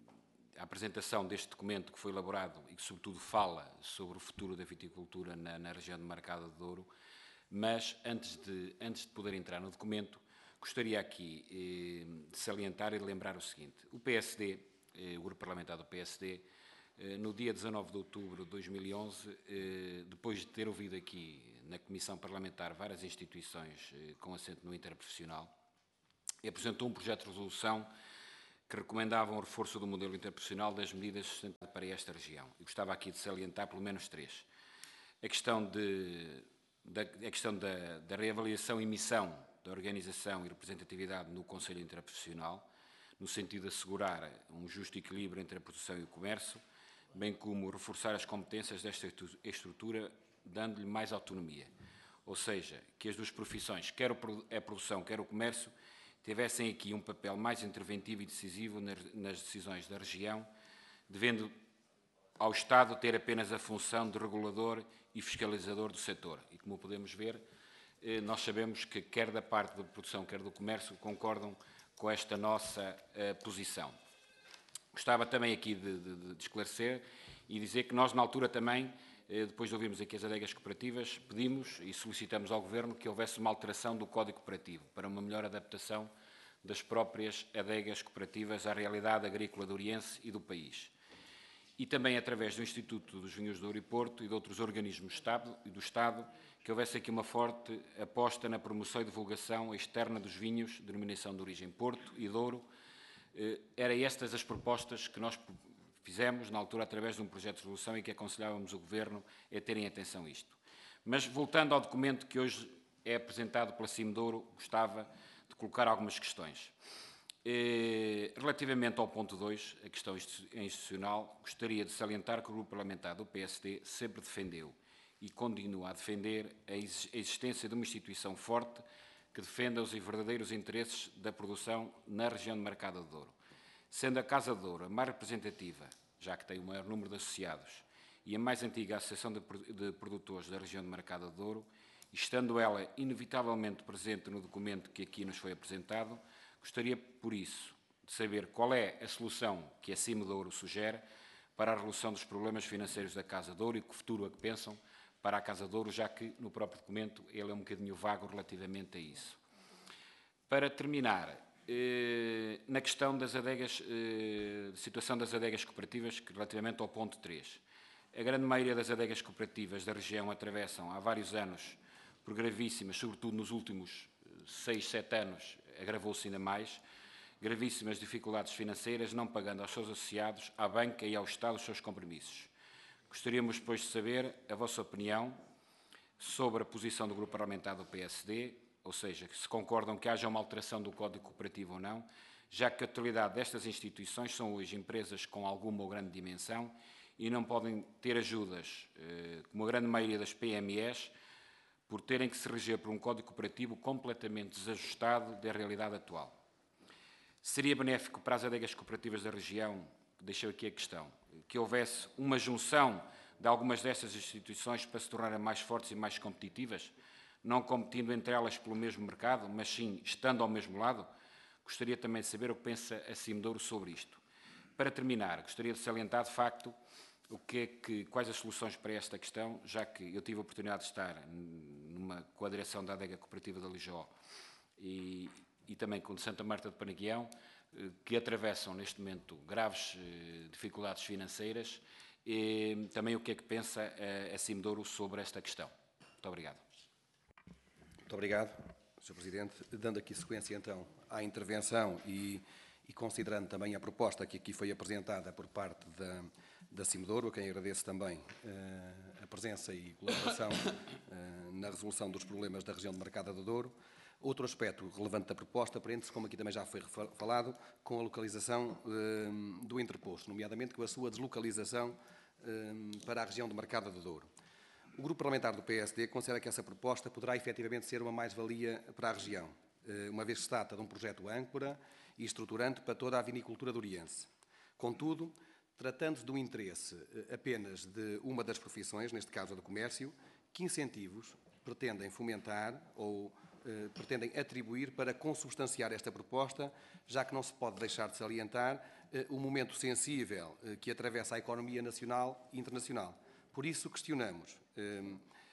a apresentação deste documento que foi elaborado e que, sobretudo, fala sobre o futuro da viticultura na, na região de Marcada do Douro. Mas, antes de, antes de poder entrar no documento, gostaria aqui eh, de salientar e de lembrar o seguinte. O P S D, eh, o Grupo Parlamentar do P S D, eh, no dia dezanove de outubro de dois mil e onze, eh, depois de ter ouvido aqui na Comissão Parlamentar várias instituições eh, com assento no interprofissional, apresentou um projeto de resolução que recomendava um reforço do modelo interprofissional das medidas sustentadas para esta região. E gostava aqui de salientar pelo menos três. A questão de... Da, a questão da, da reavaliação e missão da organização e representatividade no Conselho Interprofissional, no sentido de assegurar um justo equilíbrio entre a produção e o comércio, bem como reforçar as competências desta estrutura, dando-lhe mais autonomia. Ou seja, que as duas profissões, quer a produção, quer o comércio, tivessem aqui um papel mais interventivo e decisivo nas decisões da região, devendo ao Estado ter apenas a função de regulador e fiscalizador do setor. E como podemos ver, nós sabemos que quer da parte da produção, quer do comércio, concordam com esta nossa uh, posição. Gostava também aqui de, de, de esclarecer e dizer que nós, na altura também, depois de ouvirmos aqui as adegas cooperativas, pedimos e solicitamos ao Governo que houvesse uma alteração do Código Cooperativo para uma melhor adaptação das próprias adegas cooperativas à realidade agrícola do Oriense e do país. E também através do Instituto dos Vinhos do Douro e Porto e de outros organismos do Estado, do Estado, que houvesse aqui uma forte aposta na promoção e divulgação externa dos vinhos, denominação de origem Porto e Douro. Eram estas as propostas que nós fizemos, na altura, através de um projeto de resolução e que aconselhávamos o Governo a terem atenção a isto. Mas, voltando ao documento que hoje é apresentado pela Cimedouro, gostava de colocar algumas questões. Relativamente ao ponto dois, a questão institucional, gostaria de salientar que o Grupo Parlamentar do P S D sempre defendeu e continua a defender a existência de uma instituição forte que defenda os verdadeiros interesses da produção na região de Marcada do Douro. Sendo a Casa do Douro a mais representativa, já que tem o maior número de associados, e a mais antiga Associação de Produtores da região de Marcada do Douro, e estando ela inevitavelmente presente no documento que aqui nos foi apresentado, gostaria, por isso, de saber qual é a solução que a Cimedouro sugere para a resolução dos problemas financeiros da Casa do Douro e que futuro a que pensam para a Casa do Douro, já que no próprio documento ele é um bocadinho vago relativamente a isso. Para terminar, eh, na questão das adegas, eh, situação das adegas cooperativas, que, relativamente ao ponto três. A grande maioria das adegas cooperativas da região atravessam há vários anos por gravíssimas, sobretudo nos últimos seis, sete anos, agravou-se ainda mais, gravíssimas dificuldades financeiras, não pagando aos seus associados, à banca e ao Estado os seus compromissos. Gostaríamos, depois, de saber a vossa opinião sobre a posição do Grupo Parlamentar do P S D, ou seja, se concordam que haja uma alteração do Código Cooperativo ou não, já que a totalidade destas instituições são hoje empresas com alguma ou grande dimensão e não podem ter ajudas, como a grande maioria das P M Es, por terem que se reger por um Código Cooperativo completamente desajustado da realidade atual. Seria benéfico para as adegas cooperativas da região deixei aqui a questão, que houvesse uma junção de algumas destas instituições para se tornarem mais fortes e mais competitivas, não competindo entre elas pelo mesmo mercado, mas sim estando ao mesmo lado? Gostaria também de saber o que pensa a Cimedouro sobre isto. Para terminar, gostaria de salientar, de facto, o que é que, quais as soluções para esta questão, já que eu tive a oportunidade de estar numa, com a direção da Adega Cooperativa da Lijó e, e também com de Santa Marta de Panaguião, que atravessam neste momento graves dificuldades financeiras, e também o que é que pensa a Cimedouro sobre esta questão. Muito obrigado. Muito obrigado, senhor Presidente. Dando aqui sequência, então, à intervenção e, e considerando também a proposta que aqui foi apresentada por parte da, da Cimedouro, a quem agradeço também uh, a presença e colaboração uh, na resolução dos problemas da região de Marcada do Douro. Outro aspecto relevante da proposta prende-se, como aqui também já foi falado, com a localização uh, do interposto, nomeadamente com a sua deslocalização uh, para a região de Marcada do Douro. O Grupo Parlamentar do P S D considera que essa proposta poderá efetivamente ser uma mais-valia para a região, uma vez que se trata de um projeto âncora e estruturante para toda a vinicultura doriense. Contudo, tratando-se de um interesse apenas de uma das profissões, neste caso a do comércio, que incentivos pretendem fomentar ou eh, pretendem atribuir para consubstanciar esta proposta, já que não se pode deixar de salientar eh, o momento sensível eh, que atravessa a economia nacional e internacional. Por isso, questionamos um,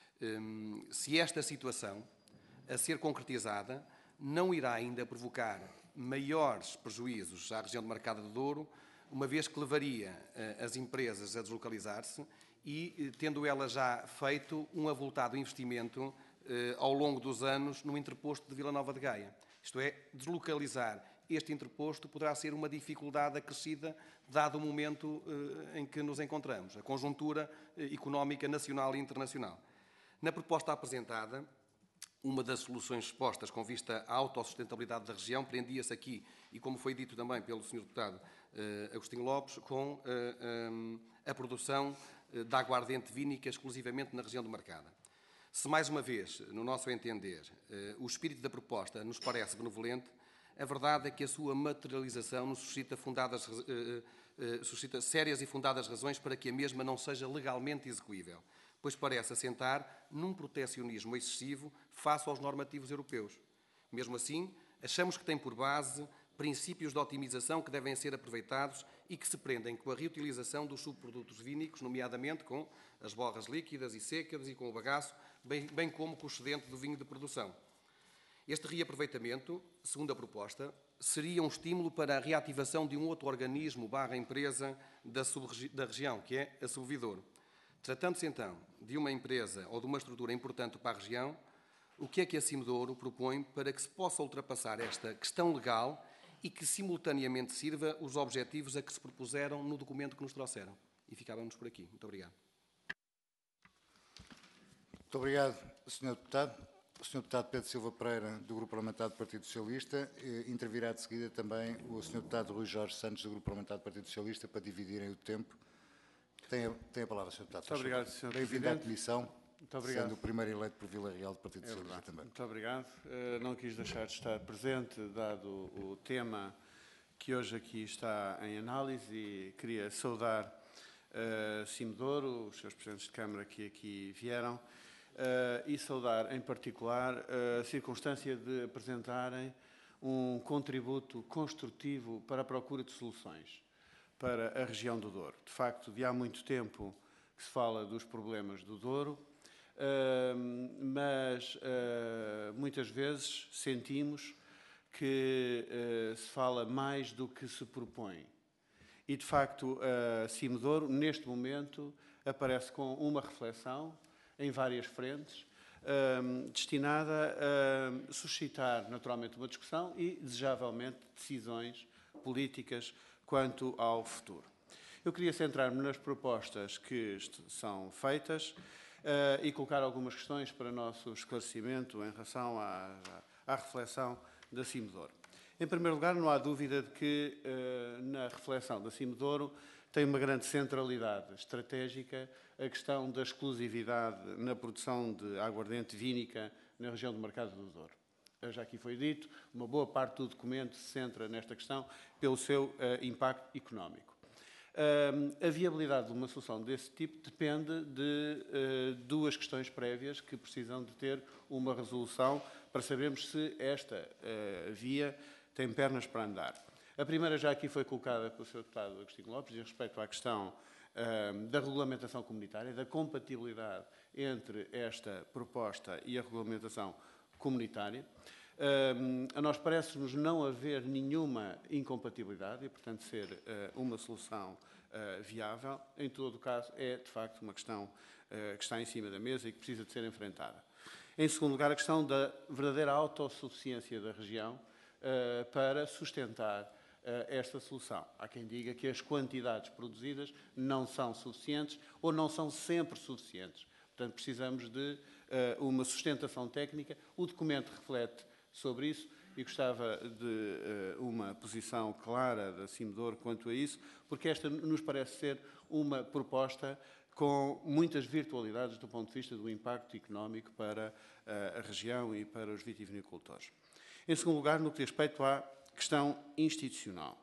um, se esta situação, a ser concretizada, não irá ainda provocar maiores prejuízos à região de Marcada do Douro, uma vez que levaria uh, as empresas a deslocalizar-se e, uh, tendo ela já feito um avultado investimento uh, ao longo dos anos no interposto de Vila Nova de Gaia. Isto é, deslocalizar este interposto poderá ser uma dificuldade acrescida, dado o momento eh, em que nos encontramos, a conjuntura eh, económica nacional e internacional. Na proposta apresentada, uma das soluções expostas com vista à autossustentabilidade da região prendia-se aqui, e como foi dito também pelo senhor Deputado eh, Agostinho Lopes, com eh, eh, a produção eh, da aguardente vínica exclusivamente na região de Marcada. Se, mais uma vez, no nosso entender, eh, o espírito da proposta nos parece benevolente, a verdade é que a sua materialização nos suscita, fundadas, eh, eh, suscita sérias e fundadas razões para que a mesma não seja legalmente execuível, pois parece assentar num protecionismo excessivo face aos normativos europeus. Mesmo assim, achamos que tem por base princípios de otimização que devem ser aproveitados e que se prendem com a reutilização dos subprodutos vínicos, nomeadamente com as borras líquidas e secas e com o bagaço, bem, bem como com o excedente do vinho de produção. Este reaproveitamento, segundo a proposta, seria um estímulo para a reativação de um outro organismo barra empresa da, da região, que é a Subvidouro. Tratando-se então de uma empresa ou de uma estrutura importante para a região, o que é que a Cimedouro propõe para que se possa ultrapassar esta questão legal e que simultaneamente sirva os objetivos a que se propuseram no documento que nos trouxeram? E ficávamos por aqui. Muito obrigado. Muito obrigado, senhor Deputado. O senhor Deputado Pedro Silva Pereira, do Grupo Parlamentar do Partido Socialista, intervirá de seguida também o senhor Deputado Rui Jorge Santos, do Grupo Parlamentar do Partido Socialista, para dividirem o tempo. Tem a, tem a palavra, senhor Deputado. Muito obrigado, senhor Presidente. Bem-vindo à Comissão, Muito obrigado. sendo o primeiro eleito por Vila Real do Partido É Socialista verdade. também. Muito obrigado. Uh, não quis deixar de estar presente, dado o, o tema que hoje aqui está em análise, e queria saudar uh, Cimedouro, os seus presidentes de Câmara que aqui vieram, Uh, e saudar, em particular, a circunstância de apresentarem um contributo construtivo para a procura de soluções para a região do Douro. De facto, de há muito tempo que se fala dos problemas do Douro, uh, mas uh, muitas vezes sentimos que uh, se fala mais do que se propõe. E, de facto, a Cimedouro, neste momento, aparece com uma reflexão em várias frentes, um, destinada a suscitar, naturalmente, uma discussão e, desejavelmente, decisões políticas quanto ao futuro. Eu queria centrar-me nas propostas que são feitas uh, e colocar algumas questões para nosso esclarecimento em relação à, à, à reflexão da Cimedouro. Em primeiro lugar, não há dúvida de que, uh, na reflexão da Cimedouro, tem uma grande centralidade estratégica a questão da exclusividade na produção de aguardente vínica na região do Marcado do Douro. Já aqui foi dito, uma boa parte do documento se centra nesta questão pelo seu uh, impacto económico. A viabilidade de uma solução desse tipo depende de uh, duas questões prévias que precisam de ter uma resolução para sabermos se esta uh, via tem pernas para andar. A primeira já aqui foi colocada pelo senhor Deputado Agostinho Lopes, em respeito à questão uh, da regulamentação comunitária, da compatibilidade entre esta proposta e a regulamentação comunitária. Uh, a nós parece-nos não haver nenhuma incompatibilidade e, portanto, ser uh, uma solução uh, viável. Em todo o caso, é, de facto, uma questão uh, que está em cima da mesa e que precisa de ser enfrentada. Em segundo lugar, a questão da verdadeira autossuficiência da região uh, para sustentar uh, esta solução. Há quem diga que as quantidades produzidas não são suficientes ou não são sempre suficientes. Portanto, precisamos de uh, uma sustentação técnica. O documento reflete sobre isso e gostava de uh, uma posição clara da Cimdor quanto a isso, porque esta nos parece ser uma proposta com muitas virtualidades do ponto de vista do impacto económico para uh, a região e para os vitivinicultores. Em segundo lugar, no que diz respeito à questão institucional.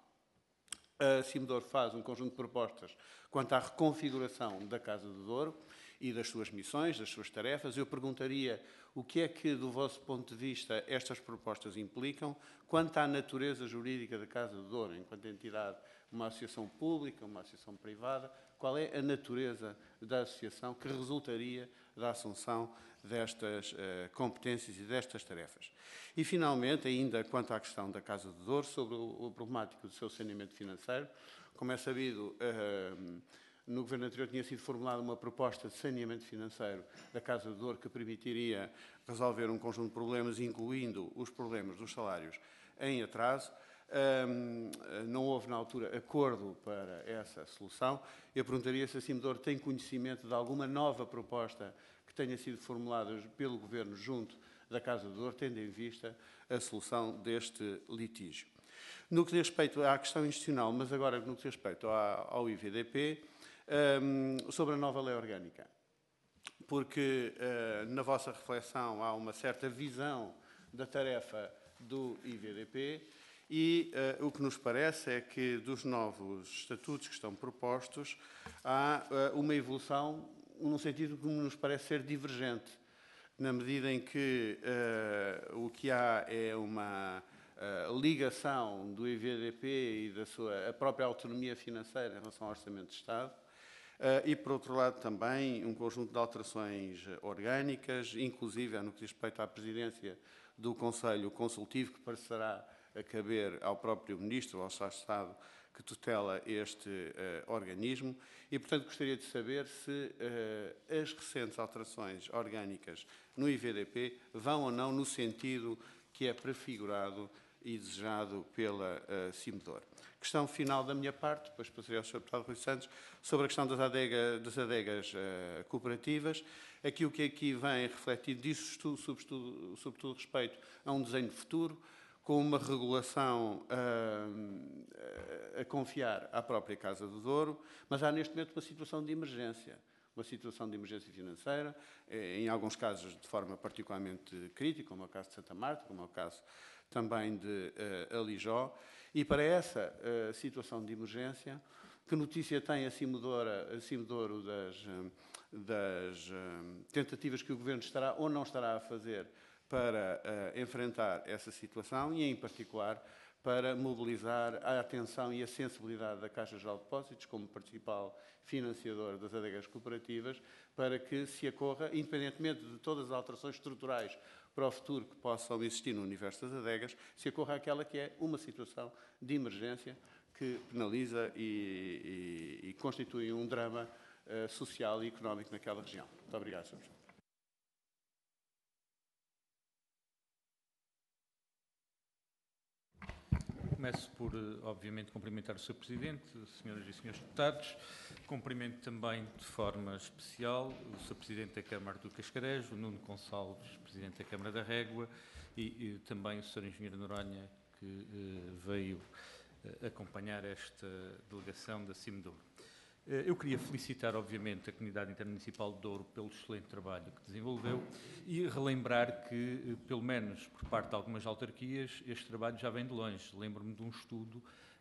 A Cimdor faz um conjunto de propostas quanto à reconfiguração da Casa do Douro e das suas missões, das suas tarefas. Eu perguntaria o que é que, do vosso ponto de vista, estas propostas implicam quanto à natureza jurídica da Casa do Douro, enquanto entidade, uma associação pública, uma associação privada, qual é a natureza da associação que resultaria da assunção destas uh, competências e destas tarefas. E, finalmente, ainda quanto à questão da Casa do Douro, sobre o, o problemático do seu saneamento financeiro, como é sabido, uh, no governo anterior tinha sido formulada uma proposta de saneamento financeiro da Casa do Douro que permitiria resolver um conjunto de problemas, incluindo os problemas dos salários em atraso. Um, não houve, na altura, acordo para essa solução. Eu perguntaria se a Cimdor tem conhecimento de alguma nova proposta que tenha sido formulada pelo Governo junto da Casa do Douro, tendo em vista a solução deste litígio. No que diz respeito à questão institucional, mas agora no que diz respeito ao, ao I V D P, um, sobre a nova lei orgânica, porque uh, na vossa reflexão há uma certa visão da tarefa do I V D P e uh, o que nos parece é que dos novos estatutos que estão propostos há uh, uma evolução num sentido que nos parece ser divergente, na medida em que uh, o que há é uma uh, ligação do I V D P e da sua a própria autonomia financeira em relação ao Orçamento de Estado, uh, e, por outro lado, também um conjunto de alterações orgânicas, inclusive no que diz respeito à presidência do Conselho Consultivo, que parecerá a caber ao próprio Ministro, ao Estado de Estado, que tutela este uh, organismo e, portanto, gostaria de saber se uh, as recentes alterações orgânicas no I V D P vão ou não no sentido que é prefigurado e desejado pela uh, Cimdor. Questão final da minha parte, depois passarei ao senhor Deputado Rui Santos, sobre a questão das, adega, das adegas uh, cooperativas. Aqui o que aqui vem refletido disso, sobretudo, sobretudo respeito a um desenho futuro, com uma regulação uh, a confiar à própria Casa do Douro, mas há neste momento uma situação de emergência, uma situação de emergência financeira, em alguns casos de forma particularmente crítica, como é o caso de Santa Marta, como é o caso também de uh, Alijó, e para essa uh, situação de emergência, que notícia tem a Cimdouro das, das uh, tentativas que o Governo estará ou não estará a fazer para uh, enfrentar essa situação e, em particular, para mobilizar a atenção e a sensibilidade da Caixa Geral de Depósitos, como principal financiador das adegas cooperativas, para que se acorra, independentemente de todas as alterações estruturais para o futuro que possam existir no universo das adegas, se acorra àquela que é uma situação de emergência que penaliza e, e, e constitui um drama uh, social e económico naquela região. Muito obrigado, senhor Presidente. Começo por, obviamente, cumprimentar o senhor Presidente, senhoras e senhores deputados. Cumprimento também, de forma especial, o senhor Presidente da Câmara do Cascarejo, o Nuno Gonçalves, Presidente da Câmara da Régua, e, e também o senhor Engenheiro Noronha, que eh, veio eh, acompanhar esta delegação da Cimdor. Eu queria felicitar, obviamente, a Comunidade Intermunicipal de Douro pelo excelente trabalho que desenvolveu e relembrar que, pelo menos por parte de algumas autarquias, este trabalho já vem de longe. Lembro-me de um estudo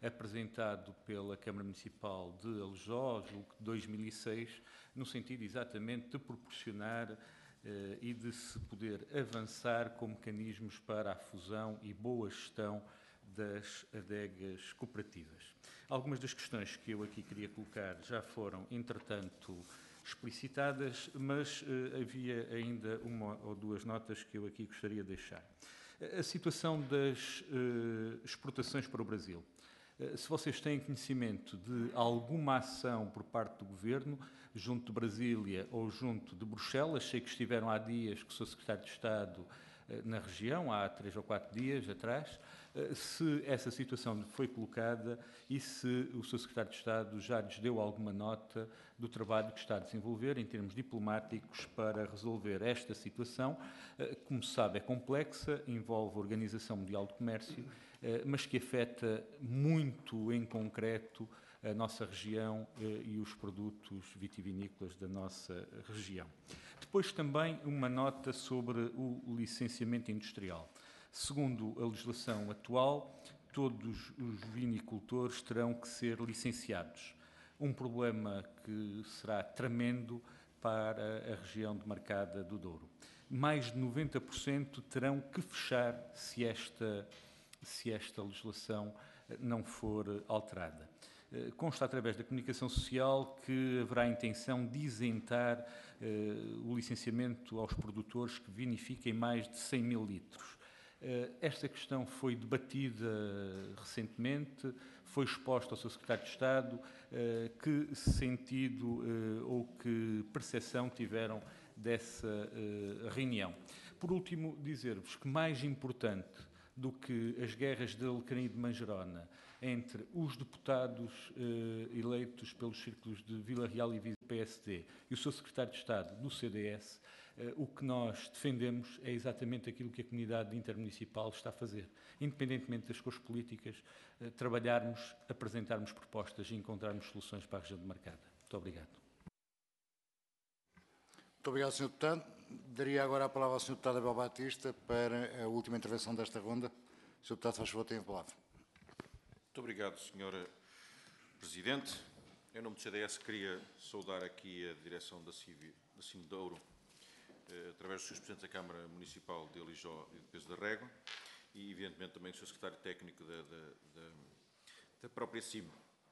apresentado pela Câmara Municipal de Aljó, julgo que dois mil e seis, no sentido exatamente de proporcionar eh, e de se poder avançar com mecanismos para a fusão e boa gestão das adegas cooperativas. Algumas das questões que eu aqui queria colocar já foram, entretanto, explicitadas, mas eh, havia ainda uma ou duas notas que eu aqui gostaria de deixar. A situação das eh, exportações para o Brasil. Eh, se vocês têm conhecimento de alguma ação por parte do Governo, junto de Brasília ou junto de Bruxelas, sei que estiveram há dias que o seu Secretário de Estado eh, na região, há três ou quatro dias atrás, eh, se essa situação foi colocada e se o seu Secretário de Estado já lhes deu alguma nota do trabalho que está a desenvolver em termos diplomáticos para resolver esta situação. Como se sabe, é complexa, envolve a Organização Mundial do Comércio, mas que afeta muito em concreto a nossa região e os produtos vitivinícolas da nossa região. Depois também uma nota sobre o licenciamento industrial. Segundo a legislação atual, todos os vinicultores terão que ser licenciados. Um problema que será tremendo para a região demarcada do Douro. Mais de noventa por cento terão que fechar se esta, se esta legislação não for alterada. Consta através da comunicação social que haverá a intenção de isentar eh, o licenciamento aos produtores que vinifiquem mais de cem mil litros. Esta questão foi debatida recentemente, foi exposta ao seu Secretário de Estado, que sentido ou que percepção tiveram dessa reunião. Por último, dizer-vos que mais importante do que as guerras de Alecrim e de Manjerona entre os deputados eleitos pelos círculos de Vila Real e do P S D e o seu Secretário de Estado do C D S, o que nós defendemos é exatamente aquilo que a comunidade intermunicipal está a fazer. Independentemente das cores políticas, trabalharmos, apresentarmos propostas e encontrarmos soluções para a região demarcada. Muito obrigado. Muito obrigado, senhor Deputado. Daria agora a palavra ao senhor Deputado Abel Batista para a última intervenção desta ronda. senhor Deputado, faz favor, tem a palavra. Muito obrigado, senhor Presidente. Em nome do C D S, queria saudar aqui a direção da C I V, da C I M Douro, através dos seus Presidentes da Câmara Municipal de Alijó e de Peso da Régua, e, evidentemente, também o seu Secretário Técnico da, da, da, da própria C I M.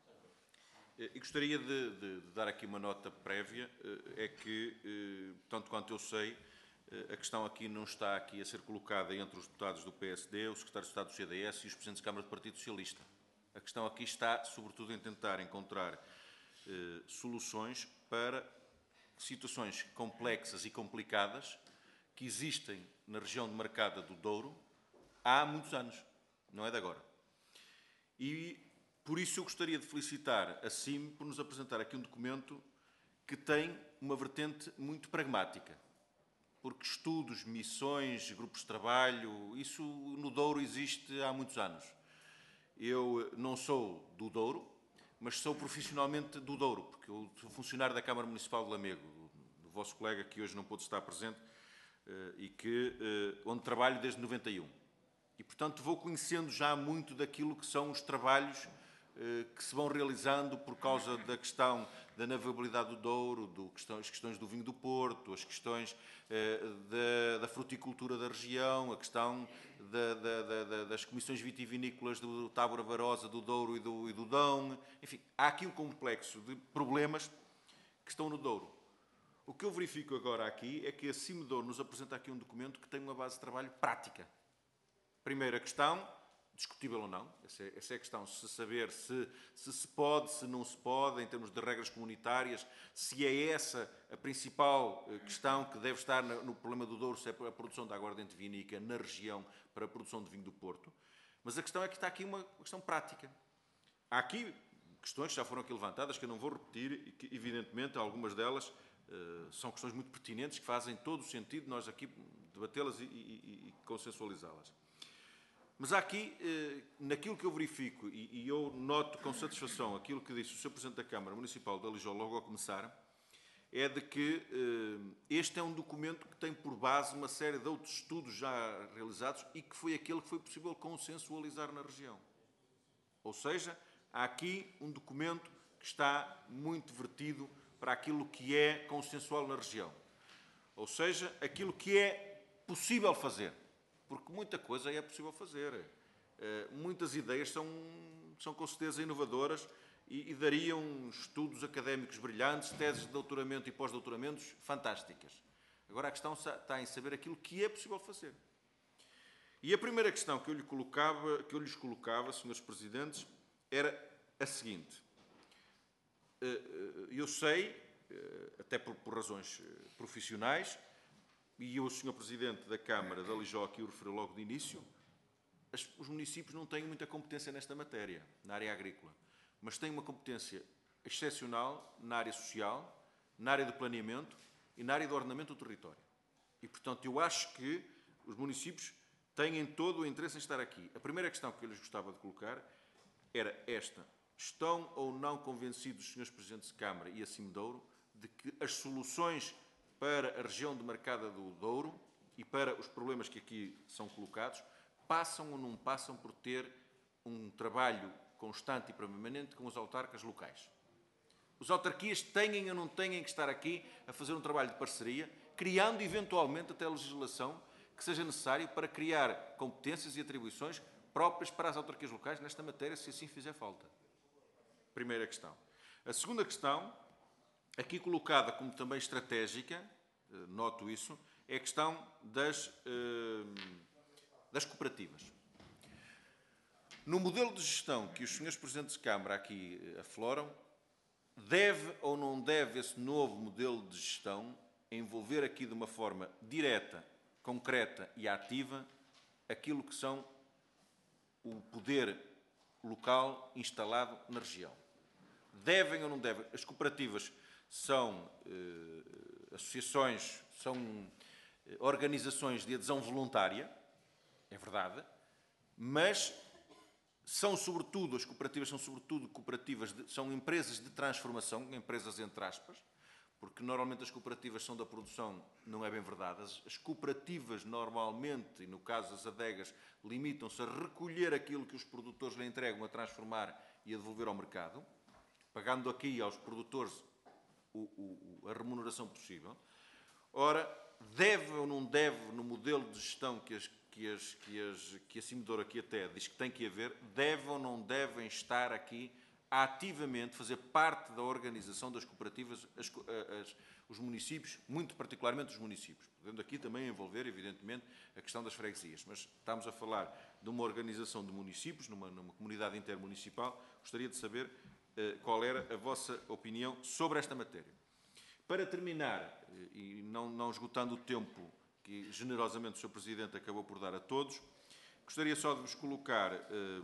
E gostaria de, de, de dar aqui uma nota prévia, é que, tanto quanto eu sei, a questão aqui não está aqui a ser colocada entre os deputados do P S D, o Secretário de Estado do C D S e os Presidentes da Câmara do Partido Socialista. A questão aqui está, sobretudo, em tentar encontrar eh, soluções para situações complexas e complicadas que existem na região demarcada do Douro há muitos anos, não é de agora. E, por isso, eu gostaria de felicitar a C I M por nos apresentar aqui um documento que tem uma vertente muito pragmática, porque estudos, missões, grupos de trabalho, isso no Douro existe há muitos anos. Eu não sou do Douro, mas sou profissionalmente do Douro, porque eu sou funcionário da Câmara Municipal de Lamego, do vosso colega que hoje não pôde estar presente, e que, onde trabalho desde noventa e um. E, portanto, vou conhecendo já muito daquilo que são os trabalhos que se vão realizando por causa da questão da navegabilidade do Douro, do questão, as questões do vinho do Porto, as questões eh, da, da fruticultura da região, a questão da, da, da, das comissões vitivinícolas do Tábora Varosa, do Douro e do, e do Dão. Enfim, há aqui um complexo de problemas que estão no Douro. O que eu verifico agora aqui é que a C I M Douro nos apresenta aqui um documento que tem uma base de trabalho prática. Primeira questão, discutível ou não, essa é, essa é a questão, se saber se, se se pode, se não se pode, em termos de regras comunitárias, se é essa a principal questão que deve estar no problema do Douro, se é a produção da aguardente vinícola na região para a produção de vinho do Porto. Mas a questão é que está aqui uma questão prática. Há aqui questões que já foram aqui levantadas, que eu não vou repetir, e que, evidentemente, algumas delas uh, são questões muito pertinentes, que fazem todo o sentido nós aqui debatê-las e, e, e consensualizá-las. Mas há aqui, naquilo que eu verifico, e eu noto com satisfação aquilo que disse o senhor Presidente da Câmara Municipal de Alijó logo ao começar, é de que este é um documento que tem por base uma série de outros estudos já realizados e que foi aquele que foi possível consensualizar na região. Ou seja, há aqui um documento que está muito vertido para aquilo que é consensual na região. Ou seja, aquilo que é possível fazer. Porque muita coisa é possível fazer. Uh, muitas ideias são, são com certeza inovadoras e, e dariam estudos académicos brilhantes, teses de doutoramento e pós-doutoramentos fantásticas. Agora a questão está em saber aquilo que é possível fazer. E a primeira questão que eu, lhe colocava, que eu lhes colocava, senhores Presidentes, era a seguinte. Eu sei, até por, por razões profissionais, e o senhor Presidente da Câmara da Lijó aqui o referiu logo de início, as, os municípios não têm muita competência nesta matéria, na área agrícola, mas têm uma competência excepcional na área social, na área do planeamento e na área do ordenamento do território. E, portanto, eu acho que os municípios têm todo o interesse em estar aqui. A primeira questão que eu lhes gostava de colocar era esta. Estão ou não convencidos os senhores Presidentes de Câmara e acima de Douro de que as soluções para a região demarcada do Douro e para os problemas que aqui são colocados passam ou não passam por ter um trabalho constante e permanente com os autarcas locais? Os autarquias têm ou não têm que estar aqui a fazer um trabalho de parceria, criando eventualmente até a legislação que seja necessário para criar competências e atribuições próprias para as autarquias locais nesta matéria, se assim fizer falta. Primeira questão. A segunda questão, aqui colocada como também estratégica, noto isso, é a questão das, das cooperativas. No modelo de gestão que os senhores Presidentes de Câmara aqui afloram, deve ou não deve esse novo modelo de gestão envolver aqui de uma forma direta, concreta e ativa aquilo que são o poder local instalado na região? Devem ou não devem? As cooperativas são eh, associações, são eh, organizações de adesão voluntária, é verdade, mas são sobretudo, as cooperativas são sobretudo cooperativas, de, são empresas de transformação, empresas entre aspas, porque normalmente as cooperativas são da produção, não é bem verdade. As, as cooperativas normalmente, e no caso das adegas, limitam-se a recolher aquilo que os produtores lhe entregam, a transformar e a devolver ao mercado, pagando aqui aos produtores o, o, a remuneração possível. Ora, deve ou não deve, no modelo de gestão que, as, que, as, que, as, que a Cimedor aqui até diz que tem que haver, deve ou não devem estar aqui a ativamente fazer parte da organização das cooperativas, as, as, os municípios, muito particularmente os municípios, podendo aqui também envolver, evidentemente, a questão das freguesias. Mas estamos a falar de uma organização de municípios, numa, numa comunidade intermunicipal. Gostaria de saber eh, qual era a vossa opinião sobre esta matéria. Para terminar, e não, não esgotando o tempo que generosamente o senhor Presidente acabou por dar a todos, gostaria só de vos colocar eh,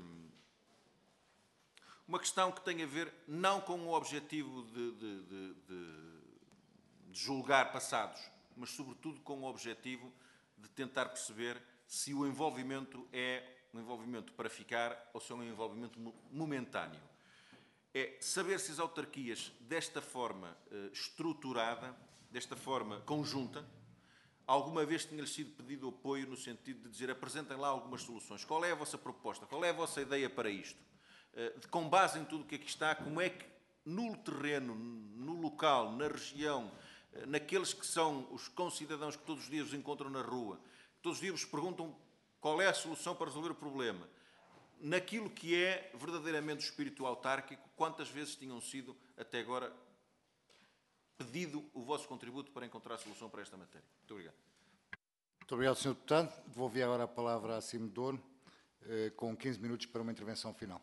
uma questão que tem a ver não com o objetivo de, de, de, de, de julgar passados, mas sobretudo com o objetivo de tentar perceber se o envolvimento é um envolvimento para ficar ou se é um envolvimento momentâneo. É saber se as autarquias, desta forma eh, estruturada, desta forma conjunta, alguma vez tinha-lhes sido pedido apoio no sentido de dizer apresentem lá algumas soluções. Qual é a vossa proposta? Qual é a vossa ideia para isto? Com base em tudo o que aqui está, como é que no terreno, no local, na região, naqueles que são os concidadãos que todos os dias os encontram na rua, que todos os dias vos perguntam qual é a solução para resolver o problema, naquilo que é verdadeiramente o espírito autárquico, quantas vezes tinham sido até agora pedido o vosso contributo para encontrar a solução para esta matéria? Muito obrigado. Muito obrigado, senhor Deputado. Devolvi agora a palavra à Cimedor, com quinze minutos para uma intervenção final.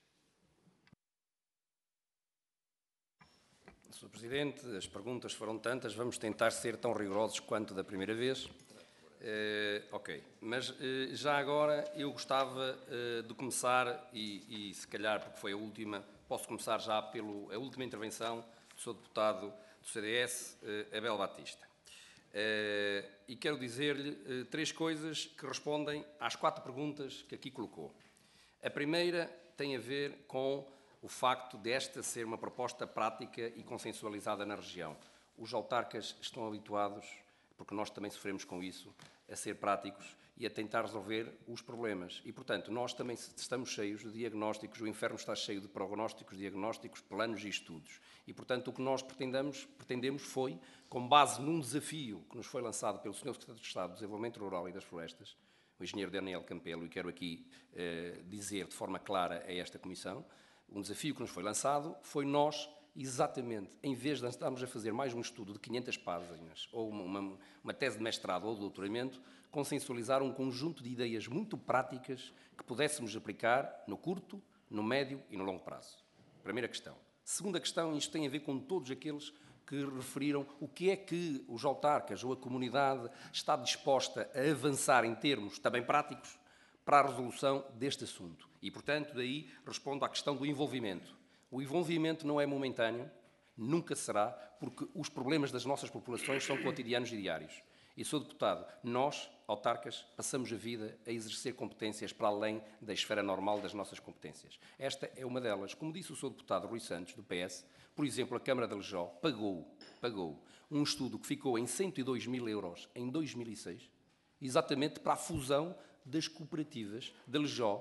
senhor Presidente, as perguntas foram tantas, vamos tentar ser tão rigorosos quanto da primeira vez. Uh, ok, mas uh, já agora eu gostava uh, de começar, e, e se calhar porque foi a última, posso começar já pela última intervenção do senhor Deputado do C D S, uh, Abel Batista. Uh, e quero dizer-lhe uh, três coisas que respondem às quatro perguntas que aqui colocou. A primeira tem a ver com o facto desta ser uma proposta prática e consensualizada na região. Os autarcas estão habituados, porque nós também sofremos com isso, a ser práticos e a tentar resolver os problemas. E, portanto, nós também estamos cheios de diagnósticos, o inferno está cheio de prognósticos, diagnósticos, planos e estudos. E, portanto, o que nós pretendemos, pretendemos foi, com base num desafio que nos foi lançado pelo senhor Secretário de Estado do Desenvolvimento Rural e das Florestas, o engenheiro Daniel Campelo, e quero aqui eh, dizer de forma clara a esta Comissão, um desafio que nos foi lançado foi nós, exatamente, em vez de estarmos a fazer mais um estudo de quinhentas páginas, ou uma, uma tese de mestrado ou de doutoramento, consensualizar um conjunto de ideias muito práticas que pudéssemos aplicar no curto, no médio e no longo prazo. Primeira questão. Segunda questão, isto tem a ver com todos aqueles que referiram o que é que os autarcas ou a comunidade está disposta a avançar em termos também práticos para a resolução deste assunto. E, portanto, daí respondo à questão do envolvimento. O envolvimento não é momentâneo, nunca será, porque os problemas das nossas populações são cotidianos e diários. E, senhor Deputado, nós, autarcas, passamos a vida a exercer competências para além da esfera normal das nossas competências. Esta é uma delas. Como disse o senhor Deputado Rui Santos, do P S, por exemplo, a Câmara de Aljó pagou, pagou um estudo que ficou em cento e dois mil euros em dois mil e seis, exatamente para a fusão das cooperativas de Aljó,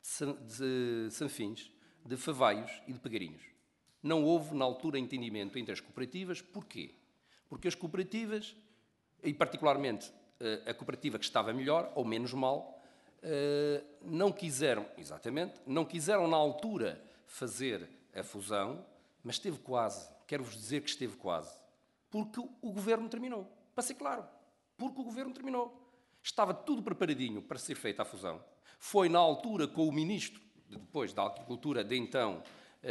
de Sanfins, de Favaios e de Pegarinhos. Não houve, na altura, entendimento entre as cooperativas. Porquê? Porque as cooperativas, e particularmente a cooperativa que estava melhor ou menos mal, não quiseram, exatamente, não quiseram na altura fazer a fusão, mas esteve quase, quero-vos dizer que esteve quase, porque o Governo terminou. Para ser claro, porque o Governo terminou. Estava tudo preparadinho para ser feita a fusão. Foi na altura com o Ministro, depois da Agricultura, de então,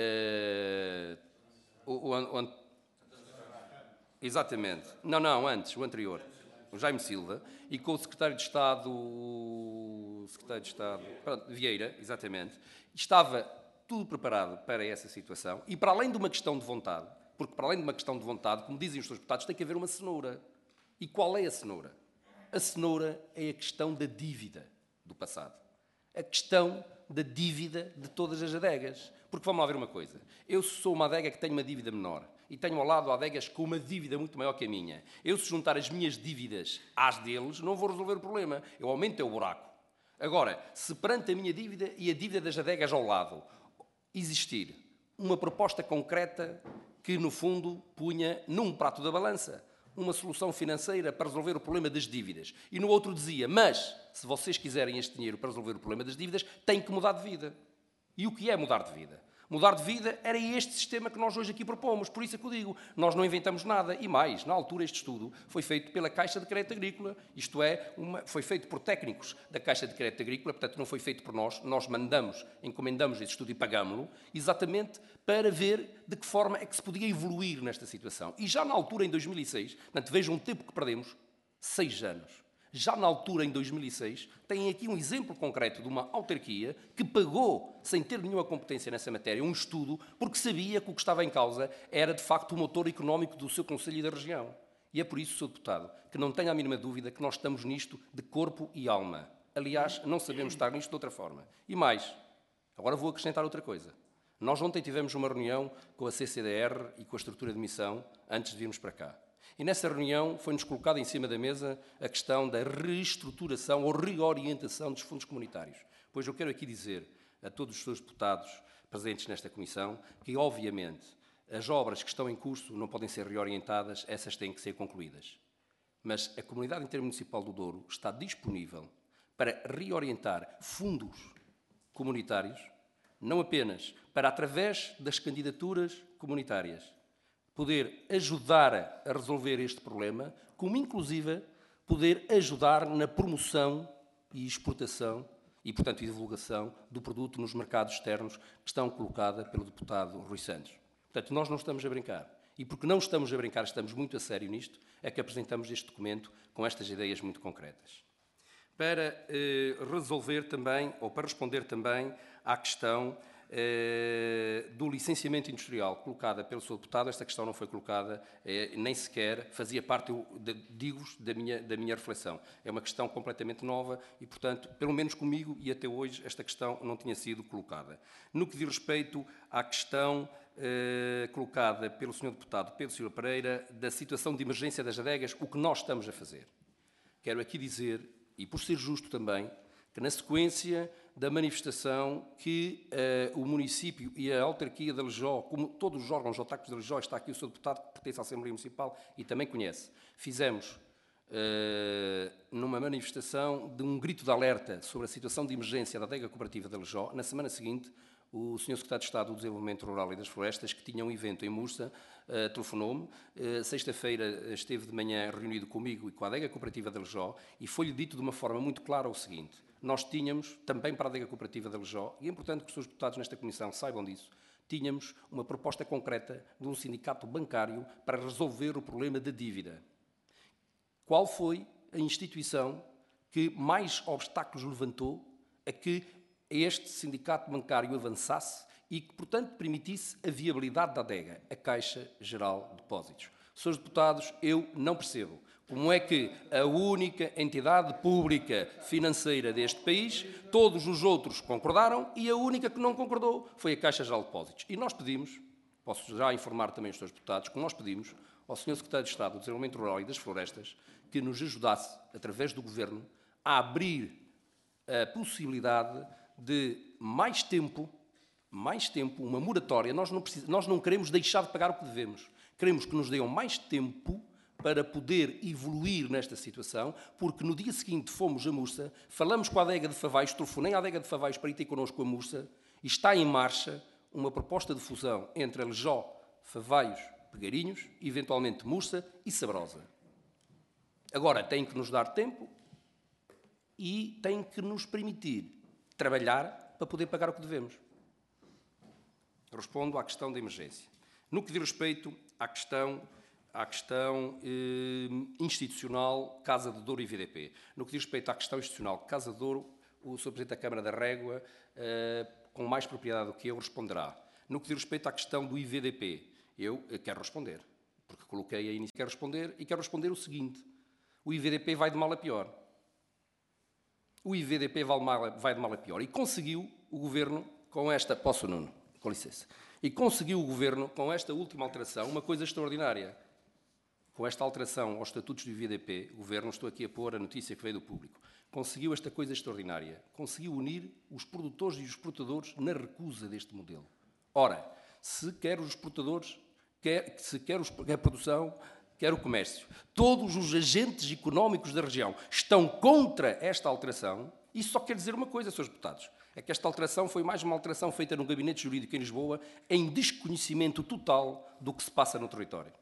eh, o, o, o, exatamente, não, não, antes, o anterior, o Jaime Silva, e com o Secretário de Estado, o Secretário de Estado, pronto, Vieira, exatamente, estava tudo preparado para essa situação, e para além de uma questão de vontade, porque para além de uma questão de vontade, como dizem os seus deputados, tem que haver uma cenoura. E qual é a cenoura? A cenoura é a questão da dívida do passado. A questão da dívida de todas as adegas. Porque vamos lá ver uma coisa. Eu sou uma adega que tenho uma dívida menor e tenho ao lado adegas com uma dívida muito maior que a minha. Eu, se juntar as minhas dívidas às deles, não vou resolver o problema. Eu aumento o buraco. Agora, se perante a minha dívida e a dívida das adegas ao lado existir uma proposta concreta que, no fundo, punha num prato da balança uma solução financeira para resolver o problema das dívidas. E no outro dizia, mas, se vocês quiserem este dinheiro para resolver o problema das dívidas, têm que mudar de vida. E o que é mudar de vida? Mudar de vida era este sistema que nós hoje aqui propomos. Por isso é que eu digo, nós não inventamos nada. E mais, na altura este estudo foi feito pela Caixa de Crédito Agrícola. Isto é, uma, foi feito por técnicos da Caixa de Crédito Agrícola, portanto não foi feito por nós. Nós mandamos, encomendamos este estudo e pagámo-lo, exatamente para ver de que forma é que se podia evoluir nesta situação. E já na altura, em dois mil e seis, portanto vejam o tempo que perdemos, seis anos. Já na altura, em dois mil e seis, têm aqui um exemplo concreto de uma autarquia que pagou, sem ter nenhuma competência nessa matéria, um estudo, porque sabia que o que estava em causa era, de facto, o motor económico do seu concelho e da região. E é por isso, senhor Deputado, que não tenha a mínima dúvida que nós estamos nisto de corpo e alma. Aliás, não sabemos estar nisto de outra forma. E mais, agora vou acrescentar outra coisa. Nós ontem tivemos uma reunião com a C C D R e com a estrutura de missão, antes de virmos para cá. E nessa reunião foi-nos colocada em cima da mesa a questão da reestruturação ou reorientação dos fundos comunitários. Pois eu quero aqui dizer a todos os seus deputados presentes nesta comissão que, obviamente, as obras que estão em curso não podem ser reorientadas, essas têm que ser concluídas. Mas a Comunidade Intermunicipal do Douro está disponível para reorientar fundos comunitários, não apenas para, através das candidaturas comunitárias, poder ajudar a resolver este problema, como inclusive poder ajudar na promoção e exportação e, portanto, e divulgação do produto nos mercados externos que estão colocada pelo deputado Rui Santos. Portanto, nós não estamos a brincar. E porque não estamos a brincar, estamos muito a sério nisto, é que apresentamos este documento com estas ideias muito concretas. Para eh, resolver também, ou para responder também à questão do licenciamento industrial colocada pelo senhor Deputado, esta questão não foi colocada, nem sequer fazia parte, digo-vos, da minha, da minha reflexão. É uma questão completamente nova e, portanto, pelo menos comigo e até hoje, esta questão não tinha sido colocada. No que diz respeito à questão eh, colocada pelo senhor Deputado Pedro Silva Pereira, da situação de emergência das adegas, o que nós estamos a fazer. Quero aqui dizer, e por ser justo também, que na sequência da manifestação que uh, o município e a autarquia de Aljó, como todos os órgãos autárquicos de Aljó, está aqui o seu deputado que pertence à Assembleia Municipal e também conhece, fizemos uh, numa manifestação de um grito de alerta sobre a situação de emergência da adega cooperativa de Aljó. Na semana seguinte, o senhor Secretário de Estado do Desenvolvimento Rural e das Florestas, que tinha um evento em Mursa, uh, telefonou-me. Uh, Sexta-feira esteve de manhã reunido comigo e com a adega cooperativa de Aljó e foi-lhe dito de uma forma muito clara o seguinte: nós tínhamos, também para a adega cooperativa de Aljó, e é importante que os seus deputados nesta comissão saibam disso, tínhamos uma proposta concreta de um sindicato bancário para resolver o problema da dívida. Qual foi a instituição que mais obstáculos levantou a que este sindicato bancário avançasse e que, portanto, permitisse a viabilidade da adega, a Caixa Geral de Depósitos? Senhores deputados, eu não percebo como é que a única entidade pública financeira deste país, todos os outros concordaram e a única que não concordou foi a Caixa Geral de Depósitos. E nós pedimos, posso já informar também os senhores deputados, que nós pedimos ao senhor Secretário de Estado do Desenvolvimento Rural e das Florestas que nos ajudasse, através do Governo, a abrir a possibilidade de mais tempo, mais tempo, uma moratória. Nós não, precis... nós não queremos deixar de pagar o que devemos. Queremos que nos deem mais tempo para poder evoluir nesta situação, porque no dia seguinte fomos a Mursa, falamos com a adega de Favais, telefonei à adega de Favais para ir ter connosco a Mursa, e está em marcha uma proposta de fusão entre Aljó, Favaios, Pegarinhos, eventualmente Mursa e Sabrosa. Agora, tem que nos dar tempo e tem que nos permitir trabalhar para poder pagar o que devemos. Respondo à questão da emergência. No que diz respeito à questão, à questão eh, institucional Casa de Douro e V D P. No que diz respeito à questão institucional Casa de Douro, o senhor Presidente da Câmara da Régua, eh, com mais propriedade do que eu, responderá. No que diz respeito à questão do I V D P, eu quero responder, porque coloquei a início, quero responder, e quero responder o seguinte: o I V D P vai de mal a pior. O I V D P vai de mal a pior. E conseguiu o Governo, com esta... Posso, Nuno? Com licença. E conseguiu o Governo, com esta última alteração, uma coisa extraordinária. Com esta alteração aos estatutos do I V D P, o Governo, estou aqui a pôr a notícia que veio do público, conseguiu esta coisa extraordinária. Conseguiu unir os produtores e os exportadores na recusa deste modelo. Ora, se quer os exportadores, quer, se quer os, a produção, quer o comércio, todos os agentes económicos da região estão contra esta alteração, isso só quer dizer uma coisa, senhores deputados, é que esta alteração foi mais uma alteração feita num gabinete jurídico em Lisboa em desconhecimento total do que se passa no território.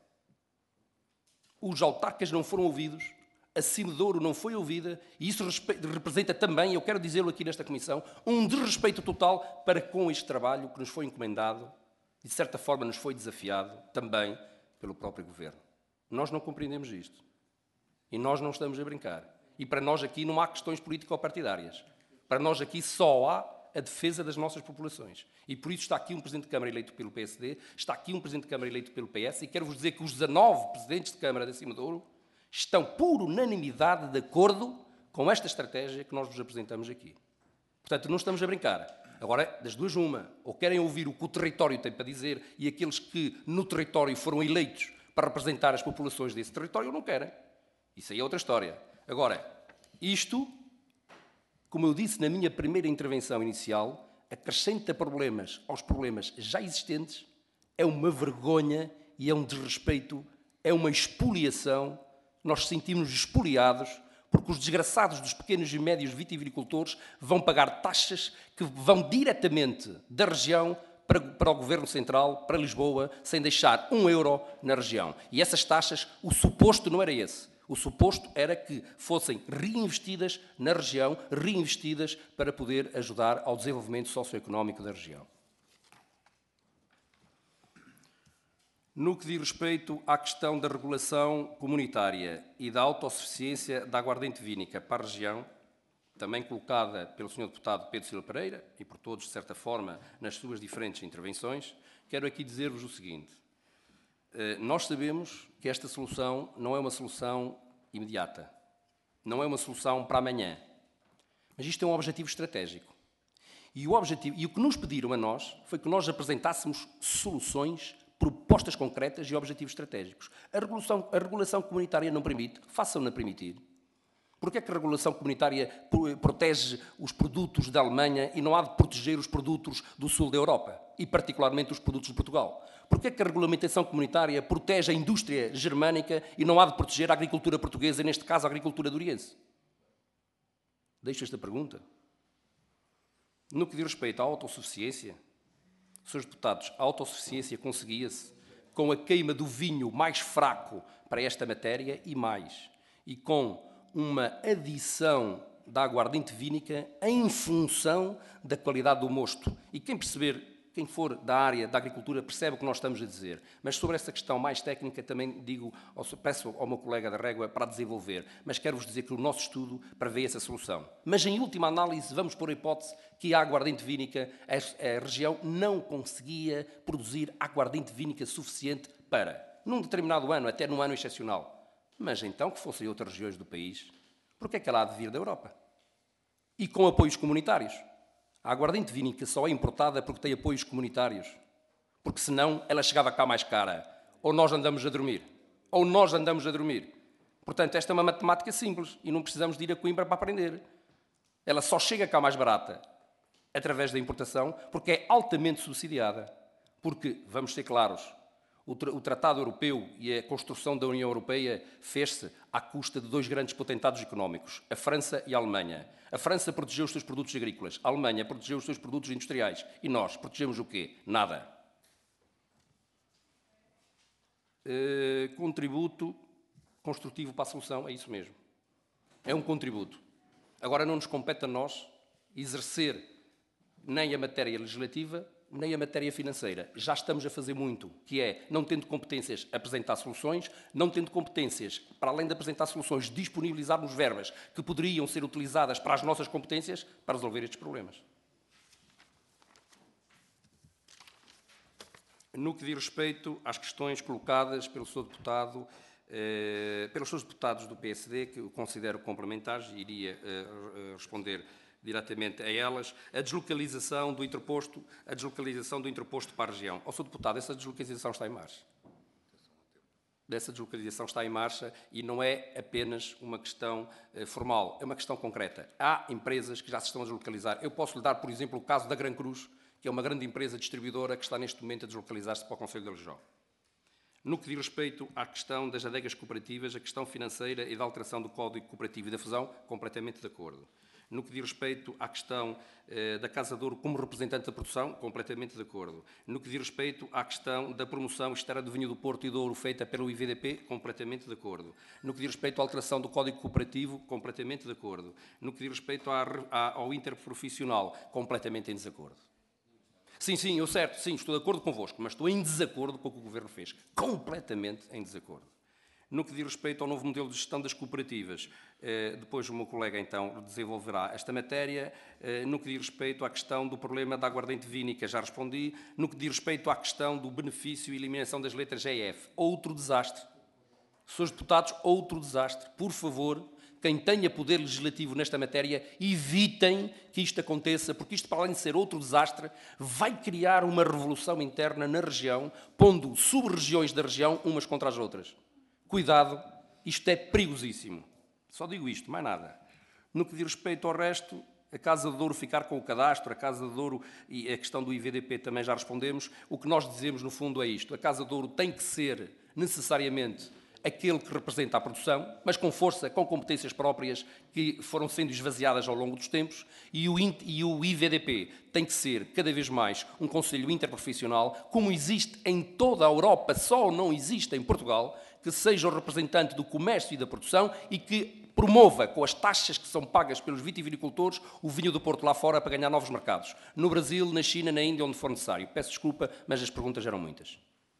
Os autarcas não foram ouvidos, a Cime de Ouro não foi ouvida, e isso representa também, eu quero dizê-lo aqui nesta comissão, um desrespeito total para com este trabalho que nos foi encomendado e, de certa forma, nos foi desafiado também pelo próprio Governo. Nós não compreendemos isto. E nós não estamos a brincar. E para nós aqui não há questões político-partidárias. Para nós aqui só há a defesa das nossas populações. E por isso está aqui um Presidente de Câmara eleito pelo P S D, está aqui um Presidente de Câmara eleito pelo P S, e quero-vos dizer que os dezanove Presidentes de Câmara da Cime de Ouro estão por unanimidade de acordo com esta estratégia que nós vos apresentamos aqui. Portanto, não estamos a brincar. Agora, das duas uma, ou querem ouvir o que o território tem para dizer e aqueles que no território foram eleitos para representar as populações desse território não querem. Isso aí é outra história. Agora, isto, como eu disse na minha primeira intervenção inicial, acrescenta problemas aos problemas já existentes, é uma vergonha e é um desrespeito, é uma expoliação. Nós sentimos-nos expoliados porque os desgraçados dos pequenos e médios vitivinicultores vão pagar taxas que vão diretamente da região para, para o Governo Central, para Lisboa, sem deixar um euro na região. E essas taxas, o suposto não era esse. O suposto era que fossem reinvestidas na região, reinvestidas para poder ajudar ao desenvolvimento socioeconómico da região. No que diz respeito à questão da regulação comunitária e da autossuficiência da aguardente vínica para a região, também colocada pelo senhor Deputado Pedro Silva Pereira e por todos, de certa forma, nas suas diferentes intervenções, quero aqui dizer-vos o seguinte. Nós sabemos que esta solução não é uma solução imediata, não é uma solução para amanhã, mas isto é um objetivo estratégico. E o, objetivo, e o que nos pediram a nós foi que nós apresentássemos soluções, propostas concretas e objetivos estratégicos. A regulação, a regulação comunitária não permite, façam-na permitir. Porquê é que a regulação comunitária protege os produtos da Alemanha e não há de proteger os produtos do sul da Europa, e particularmente os produtos de Portugal? Porquê é que a regulamentação comunitária protege a indústria germânica e não há de proteger a agricultura portuguesa, e neste caso a agricultura duriense? Deixo esta pergunta. No que diz respeito à autossuficiência, senhores deputados, a autossuficiência conseguia-se com a queima do vinho mais fraco para esta matéria e mais, e com uma adição da aguardente vínica em função da qualidade do mosto. E quem perceber, quem for da área da agricultura, percebe o que nós estamos a dizer. Mas sobre essa questão mais técnica também digo, peço ao meu colega da Régua para desenvolver, mas quero-vos dizer que o nosso estudo prevê essa solução. Mas em última análise vamos pôr a hipótese que a aguardente vínica, a região não conseguia produzir aguardente vínica suficiente para, num determinado ano, até num ano excepcional. Mas então que fossem outras regiões do país, porque é que ela há de vir da Europa? E com apoios comunitários. A aguardente vínica só é importada porque tem apoios comunitários. Porque senão ela chegava cá mais cara. Ou nós andamos a dormir. Ou nós andamos a dormir. Portanto, esta é uma matemática simples e não precisamos de ir a Coimbra para aprender. Ela só chega cá mais barata através da importação porque é altamente subsidiada. Porque, vamos ser claros, o Tratado Europeu e a construção da União Europeia fez-se à custa de dois grandes potentados económicos, a França e a Alemanha. A França protegeu os seus produtos agrícolas, a Alemanha protegeu os seus produtos industriais. E nós protegemos o quê? Nada. Uh, contributo construtivo para a solução, é isso mesmo. É um contributo. Agora não nos compete a nós exercer nem a matéria legislativa, nem a matéria financeira. Já estamos a fazer muito, que é, não tendo competências, apresentar soluções, não tendo competências, para além de apresentar soluções, disponibilizarmos verbas que poderiam ser utilizadas para as nossas competências para resolver estes problemas. No que diz respeito às questões colocadas pelo senhor deputado, eh, pelos senhores deputados do P S D, que eu considero complementares, iria eh, responder diretamente a elas, a deslocalização do interposto, a deslocalização do interposto para a região. Ó senhor deputado, essa deslocalização está em marcha. Essa deslocalização está em marcha e não é apenas uma questão eh, formal, é uma questão concreta. Há empresas que já se estão a deslocalizar. Eu posso lhe dar, por exemplo, o caso da Gran Cruz, que é uma grande empresa distribuidora que está neste momento a deslocalizar-se para o Conselho de Aljó. No que diz respeito à questão das adegas cooperativas, a questão financeira e da alteração do Código Cooperativo e da fusão, completamente de acordo. No que diz respeito à questão eh, da Casa de Ouro como representante da produção, completamente de acordo. No que diz respeito à questão da promoção externa do vinho do Porto e do Ouro feita pelo I V D P, completamente de acordo. No que diz respeito à alteração do Código Cooperativo, completamente de acordo. No que diz respeito à, à, ao interprofissional, completamente em desacordo. Sim, sim, eu certo, sim, estou de acordo convosco, mas estou em desacordo com o que o Governo fez. Completamente em desacordo. No que diz respeito ao novo modelo de gestão das cooperativas, eh, depois o meu colega, então, desenvolverá esta matéria. Eh, no que diz respeito à questão do problema da aguardente vínica, já respondi. No que diz respeito à questão do benefício e eliminação das letras G F, outro desastre. Senhores deputados, outro desastre. Por favor, quem tenha poder legislativo nesta matéria, evitem que isto aconteça, porque isto, para além de ser outro desastre, vai criar uma revolução interna na região, pondo sub-regiões da região umas contra as outras. Cuidado, isto é perigosíssimo. Só digo isto, mais nada. No que diz respeito ao resto, a Casa de Ouro ficar com o cadastro, a Casa de Ouro e a questão do I V D P também já respondemos. O que nós dizemos, no fundo, é isto. A Casa de Ouro tem que ser, necessariamente, aquele que representa a produção, mas com força, com competências próprias que foram sendo esvaziadas ao longo dos tempos, e o, e o I V D P tem que ser, cada vez mais, um conselho interprofissional, como existe em toda a Europa, só não existe em Portugal, que seja o representante do comércio e da produção e que promova, com as taxas que são pagas pelos vitivinicultores, o vinho do Porto lá fora para ganhar novos mercados. No Brasil, na China, na Índia, onde for necessário. Peço desculpa, mas as perguntas eram muitas.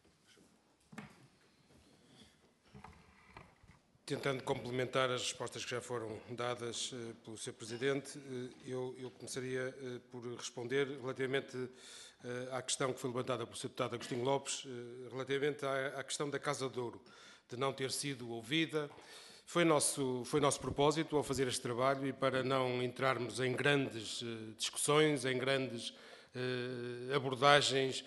Tentando complementar as respostas que já foram dadas uh, pelo senhor Presidente, uh, eu, eu começaria uh, por responder relativamente uh, à questão que foi levantada pelo senhor Deputado Agostinho Lopes, uh, relativamente à, à questão da Casa de Ouro, de não ter sido ouvida. Foi nosso, foi nosso propósito ao fazer este trabalho e para não entrarmos em grandes uh, discussões, em grandes abordagens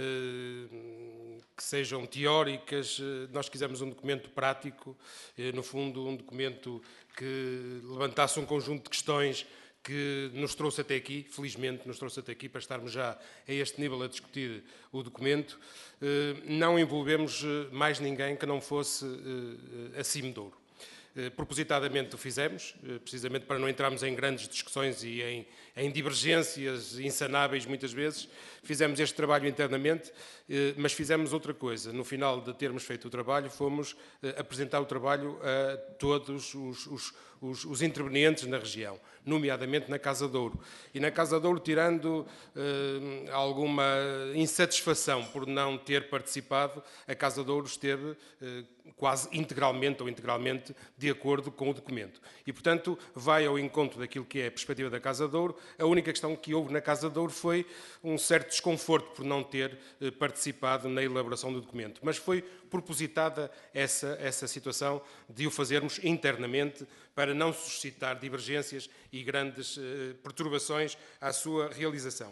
que sejam teóricas. Nós quisemos um documento prático, no fundo um documento que levantasse um conjunto de questões que nos trouxe até aqui, felizmente nos trouxe até aqui para estarmos já a este nível a discutir o documento. Não envolvemos mais ninguém que não fosse a Cimedouro. Propositadamente o fizemos, precisamente para não entrarmos em grandes discussões e em, em divergências insanáveis muitas vezes. Fizemos este trabalho internamente, mas fizemos outra coisa. No final de termos feito o trabalho, fomos apresentar o trabalho a todos os, os, os, os intervenientes na região, nomeadamente na Casa de Ouro. E na Casa de Ouro, tirando eh, alguma insatisfação por não ter participado, a Casa de Ouro esteve eh, quase integralmente ou integralmente de acordo com o documento. E, portanto, vai ao encontro daquilo que é a perspectiva da Casa de Ouro. A única questão que houve na Casa de Ouro foi um certo desconforto por não ter eh, participado na elaboração do documento. Mas foi propositada essa, essa situação de o fazermos internamente para não suscitar divergências e grandes eh, perturbações à sua realização.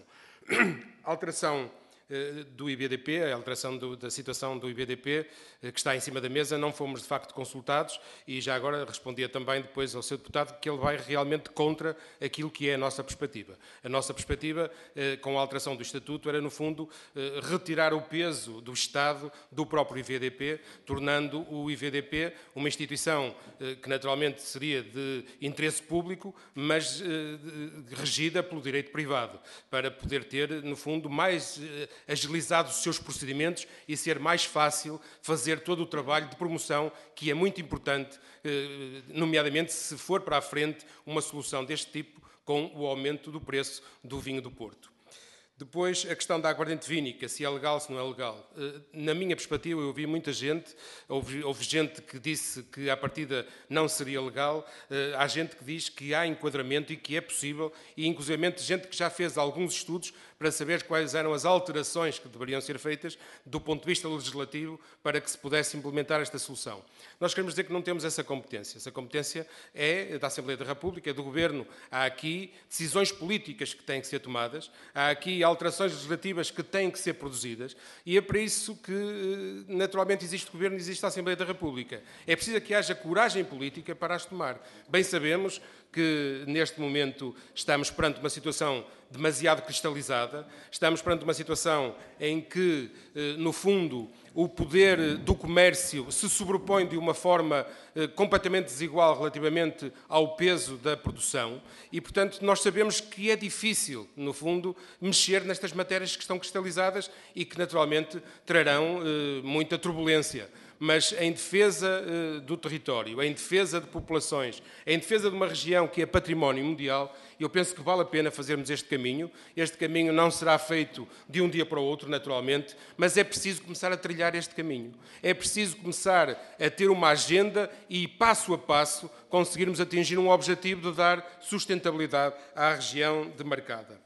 A alteração eh, do I B D P, a alteração do, da situação do I B D P, eh, que está em cima da mesa, não fomos de facto consultados e já agora respondia também depois ao seu deputado que ele vai realmente contra aquilo que é a nossa perspectiva. A nossa perspectiva, eh, com a alteração do Estatuto, era no fundo eh, retirar o peso do Estado do próprio I V D P, tornando o I V D P uma instituição eh, que naturalmente seria de interesse público, mas eh, regida pelo direito privado, para poder ter, no fundo, mais eh, agilizados os seus procedimentos e ser mais fácil fazer todo o trabalho de promoção, que é muito importante, eh, nomeadamente se for para a frente uma solução deste tipo com o aumento do preço do vinho do Porto. Depois, a questão da aguardente vínica, se é legal, se não é legal. Na minha perspectiva, eu ouvi muita gente, houve, houve gente que disse que, à partida, não seria legal, há gente que diz que há enquadramento e que é possível, e, inclusivamente, gente que já fez alguns estudos para saber quais eram as alterações que deveriam ser feitas do ponto de vista legislativo para que se pudesse implementar esta solução. Nós queremos dizer que não temos essa competência. Essa competência é da Assembleia da República, é do Governo. Há aqui decisões políticas que têm que ser tomadas, há aqui alterações legislativas que têm que ser produzidas e é para isso que, naturalmente, existe o Governo e existe a Assembleia da República. É preciso que haja coragem política para as tomar. Bem sabemos que, neste momento, estamos perante uma situação demasiado cristalizada, estamos perante uma situação em que, no fundo, o poder do comércio se sobrepõe de uma forma completamente desigual relativamente ao peso da produção e, portanto, nós sabemos que é difícil, no fundo, mexer nestas matérias que estão cristalizadas e que, naturalmente, trarão muita turbulência. Mas em defesa uh, do território, em defesa de populações, em defesa de uma região que é património mundial, eu penso que vale a pena fazermos este caminho. Este caminho não será feito de um dia para o outro, naturalmente, mas é preciso começar a trilhar este caminho. É preciso começar a ter uma agenda e, passo a passo, conseguirmos atingir um objetivo de dar sustentabilidade à região demarcada.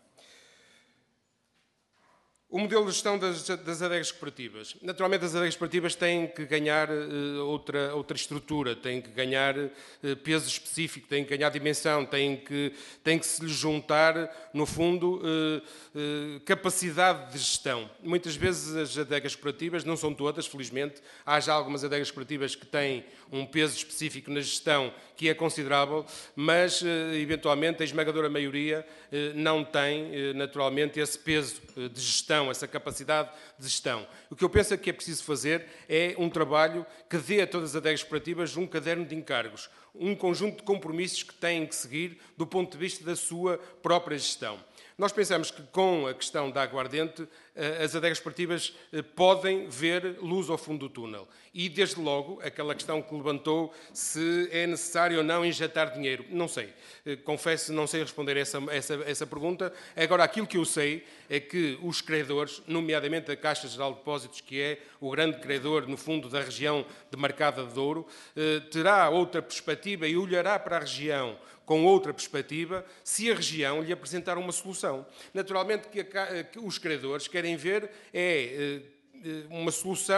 O modelo de gestão das, das adegas cooperativas. Naturalmente, as adegas cooperativas têm que ganhar uh, outra, outra estrutura, têm que ganhar uh, peso específico, têm que ganhar dimensão, têm que, têm que se lhes juntar, no fundo, uh, uh, capacidade de gestão. Muitas vezes as adegas cooperativas, não são todas, felizmente, há já algumas adegas cooperativas que têm um peso específico na gestão que é considerável, mas, uh, eventualmente, a esmagadora maioria uh, não tem, uh, naturalmente, esse peso uh, de gestão, essa capacidade de gestão. O que eu penso que é preciso fazer é um trabalho que dê a todas as adegas cooperativas um caderno de encargos, um conjunto de compromissos que têm que seguir do ponto de vista da sua própria gestão. Nós pensamos que, com a questão da aguardente, as adegas cooperativas podem ver luz ao fundo do túnel. E, desde logo, aquela questão que levantou, se é necessário ou não injetar dinheiro. Não sei. Confesso, não sei responder essa, essa, essa pergunta. Agora, aquilo que eu sei é que os credores, nomeadamente a Caixa Geral de Depósitos, que é o grande credor, no fundo, da região demarcada de Douro, terá outra perspectiva e olhará para a região com outra perspectiva, se a região lhe apresentar uma solução. Naturalmente que, a, que os credores querem ver é uma solução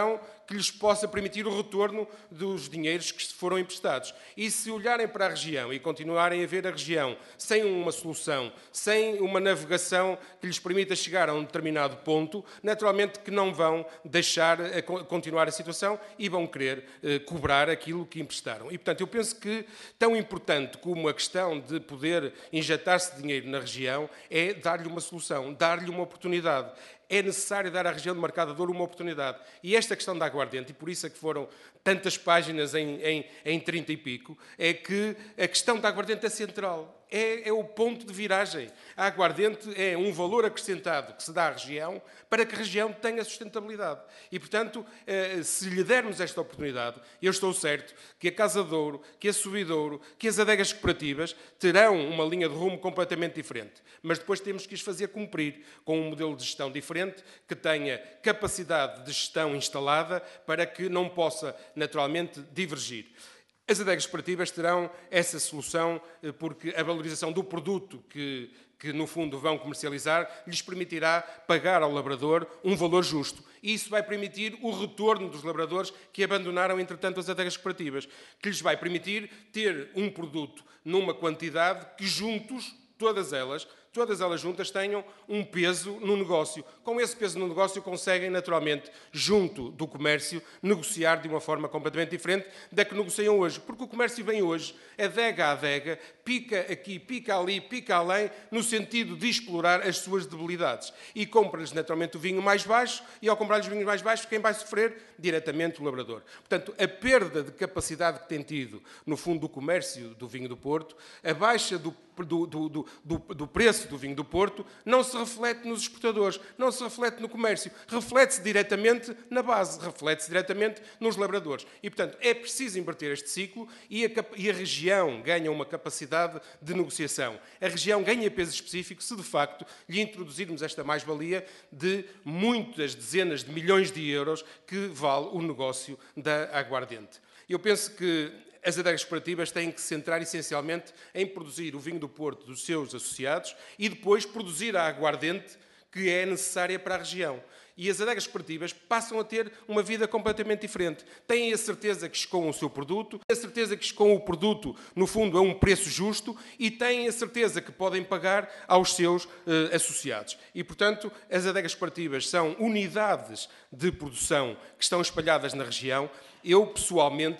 que lhes possa permitir o retorno dos dinheiros que foram emprestados. E se olharem para a região e continuarem a ver a região sem uma solução, sem uma navegação que lhes permita chegar a um determinado ponto, naturalmente que não vão deixar a continuar a situação e vão querer eh, cobrar aquilo que emprestaram. E, portanto, eu penso que tão importante como a questão de poder injetar-se dinheiro na região é dar-lhe uma solução, dar-lhe uma oportunidade. É necessário dar à região de Marcada de Douro uma oportunidade. E esta questão da aguardente, e por isso é que foram tantas páginas em, em, em trinta e pico, é que a questão da aguardente é central. É, é o ponto de viragem. A aguardente é um valor acrescentado que se dá à região para que a região tenha sustentabilidade. E, portanto, se lhe dermos esta oportunidade, eu estou certo que a Casa de Douro, que a Subidouro, que as adegas cooperativas terão uma linha de rumo completamente diferente. Mas depois temos que as fazer cumprir com um modelo de gestão diferente, que tenha capacidade de gestão instalada para que não possa, naturalmente, divergir. As adegas cooperativas terão essa solução porque a valorização do produto que, que, no fundo, vão comercializar lhes permitirá pagar ao labrador um valor justo. E isso vai permitir o retorno dos labradores que abandonaram, entretanto, as adegas cooperativas, que lhes vai permitir ter um produto numa quantidade que, juntos, todas elas, todas elas juntas tenham um peso no negócio. Com esse peso no negócio conseguem, naturalmente, junto do comércio, negociar de uma forma completamente diferente da que negociam hoje. Porque o comércio vem hoje, adega a adega, pica aqui, pica ali, pica além, no sentido de explorar as suas debilidades. E compra-lhes, naturalmente, o vinho mais baixo, e ao comprar-lhes vinhos mais baixos, quem vai sofrer? Diretamente o labrador. Portanto, a perda de capacidade que tem tido, no fundo, do comércio do vinho do Porto, a baixa do Do, do, do, do preço do vinho do Porto, não se reflete nos exportadores, não se reflete no comércio, reflete-se diretamente na base, reflete-se diretamente nos labradores. E, portanto, é preciso inverter este ciclo e a, e a região ganha uma capacidade de negociação. A região ganha peso específico se, de facto, lhe introduzirmos esta mais-valia de muitas dezenas de milhões de euros que vale o negócio da aguardente. Eu penso que as adegas cooperativas têm que se centrar essencialmente em produzir o vinho do Porto dos seus associados e depois produzir a aguardente que é necessária para a região. E as adegas cooperativas passam a ter uma vida completamente diferente. Têm a certeza que escoam o seu produto, têm a certeza que escoam o produto, no fundo, a um preço justo e têm a certeza que podem pagar aos seus eh, associados. E, portanto, as adegas cooperativas são unidades de produção que estão espalhadas na região. Eu, pessoalmente,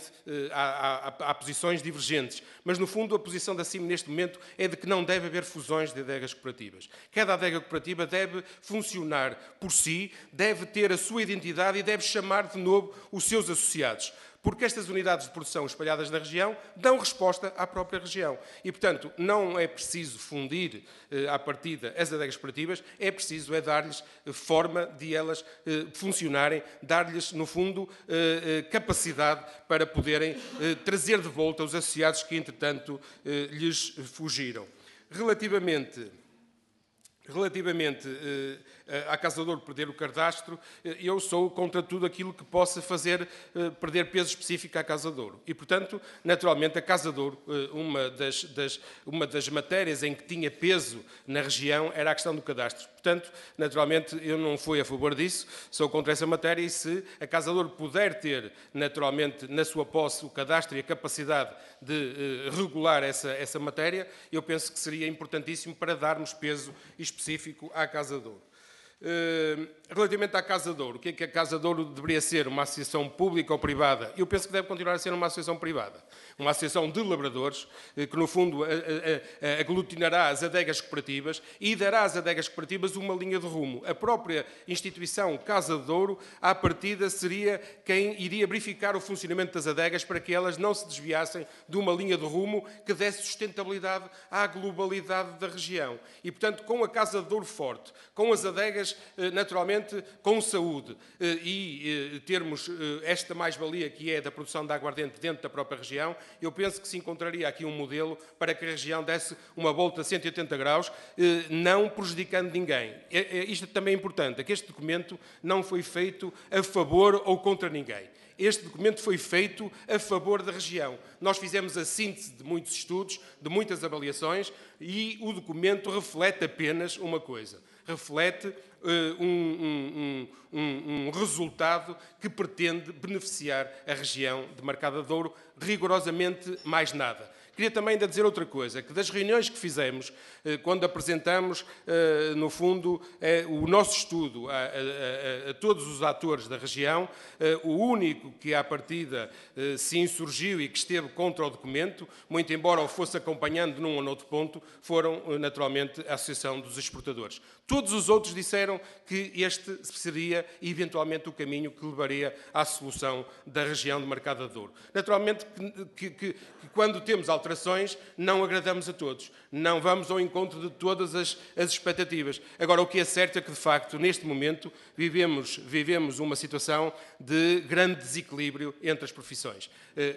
há, há, há posições divergentes, mas, no fundo, a posição da C I M neste momento é de que não deve haver fusões de adegas cooperativas. Cada adega cooperativa deve funcionar por si, deve ter a sua identidade e deve chamar de novo os seus associados. Porque estas unidades de produção espalhadas na região dão resposta à própria região. E, portanto, não é preciso fundir eh, à partida as adegas cooperativas, é preciso é dar-lhes eh, forma de elas eh, funcionarem, dar-lhes, no fundo, eh, eh, capacidade para poderem eh, trazer de volta os associados que, entretanto, eh, lhes fugiram. Relativamente... Relativamente eh, à Casa de Douro perder o cadastro, eh, eu sou contra tudo aquilo que possa fazer eh, perder peso específico à Casa de Douro. E, portanto, naturalmente, a Casa de Douro, eh, uma, das, das, uma das matérias em que tinha peso na região era a questão do cadastro. Portanto, naturalmente, eu não fui a favor disso, sou contra essa matéria e se a Casa de Douro puder ter, naturalmente, na sua posse o cadastro e a capacidade de eh, regular essa, essa matéria, eu penso que seria importantíssimo para darmos peso específico à Casa de Douro. Relativamente à Casa de Douro, o que é que a Casa de Douro deveria ser? Uma associação pública ou privada? Eu penso que deve continuar a ser uma associação privada. Uma associação de labradores, que no fundo aglutinará as adegas cooperativas e dará às adegas cooperativas uma linha de rumo. A própria instituição Casa de Douro, à partida, seria quem iria verificar o funcionamento das adegas para que elas não se desviassem de uma linha de rumo que desse sustentabilidade à globalidade da região. E, portanto, com a Casa de Douro forte, com as adegas, naturalmente, com saúde e termos esta mais-valia que é da produção de aguardente dentro da própria região, eu penso que se encontraria aqui um modelo para que a região desse uma volta a cento e oitenta graus, não prejudicando ninguém. Isto também é importante, é que este documento não foi feito a favor ou contra ninguém. Este documento foi feito a favor da região. Nós fizemos a síntese de muitos estudos, de muitas avaliações, e o documento reflete apenas uma coisa. Reflete um, um, um, um resultado que pretende beneficiar a região de Marcada de Douro, rigorosamente mais nada. Queria também ainda dizer outra coisa, que das reuniões que fizemos, quando apresentamos, no fundo, o nosso estudo a, a, a todos os atores da região, o único que à partida se insurgiu e que esteve contra o documento, muito embora o fosse acompanhando num ou noutro ponto, foram naturalmente a Associação dos Exportadores. Todos os outros disseram que este seria eventualmente o caminho que levaria à solução da região de Marcada de Douro. Naturalmente que, que, que quando temos alterações não agradamos a todos, não vamos ao encontro de todas as, as expectativas. Agora, o que é certo é que, de facto, neste momento vivemos, vivemos uma situação de grande desequilíbrio entre as profissões.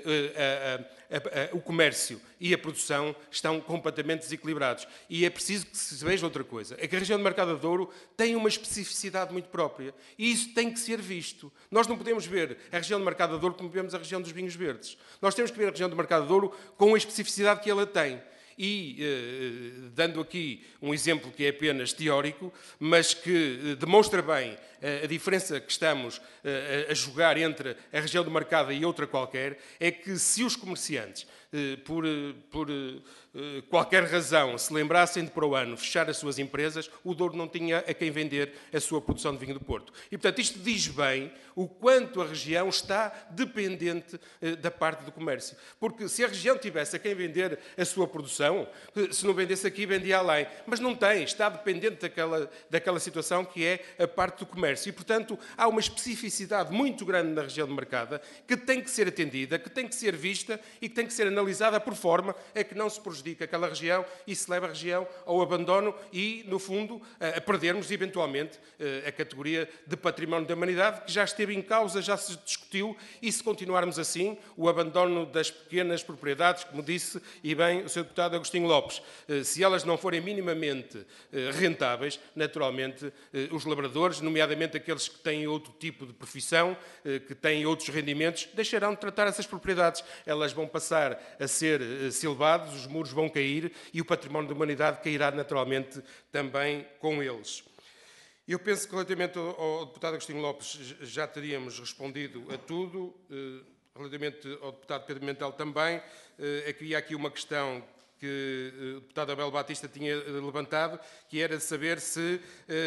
O comércio e a produção estão completamente desequilibrados. E é preciso que se veja outra coisa. É que a região de Marcada de Douro tem uma especificidade muito própria. E isso tem que ser visto. Nós não podemos ver a região de Marcada de Douro como vemos a região dos vinhos verdes. Nós temos que ver a região de Marcada de Douro com a especificidade que ela tem. E, eh, dando aqui um exemplo que é apenas teórico, mas que eh, demonstra bem eh, a diferença que estamos eh, a jogar entre a região de Marcada e outra qualquer, é que se os comerciantes, eh, por, por eh, qualquer razão, se lembrassem de para o ano fechar as suas empresas, o Douro não tinha a quem vender a sua produção de vinho do Porto. E, portanto, isto diz bem o quanto a região está dependente eh, da parte do comércio. Porque se a região tivesse a quem vender a sua produção, se não vendesse aqui, vendia além. Mas não tem, está dependente daquela, daquela situação que é a parte do comércio. E, portanto, há uma especificidade muito grande na região de Marcada que tem que ser atendida, que tem que ser vista e que tem que ser analisada por forma a que não se prejudique aquela região e se leva a região ao abandono e, no fundo, a perdermos, eventualmente, a categoria de património da humanidade, que já esteve em causa, já se discutiu, e se continuarmos assim, o abandono das pequenas propriedades, como disse, e bem o senhor deputado Agostinho Lopes, se elas não forem minimamente rentáveis, naturalmente, os lavradores, nomeadamente aqueles que têm outro tipo de profissão, que têm outros rendimentos, deixarão de tratar essas propriedades. Elas vão passar a ser silvados, os muros vão cair e o património da humanidade cairá naturalmente também com eles. Eu penso que, relativamente ao deputado Agostinho Lopes, já teríamos respondido a tudo. Relativamente ao deputado Pedro Pimentel também, havia aqui uma questão que o deputado Abel Batista tinha levantado, que era de saber se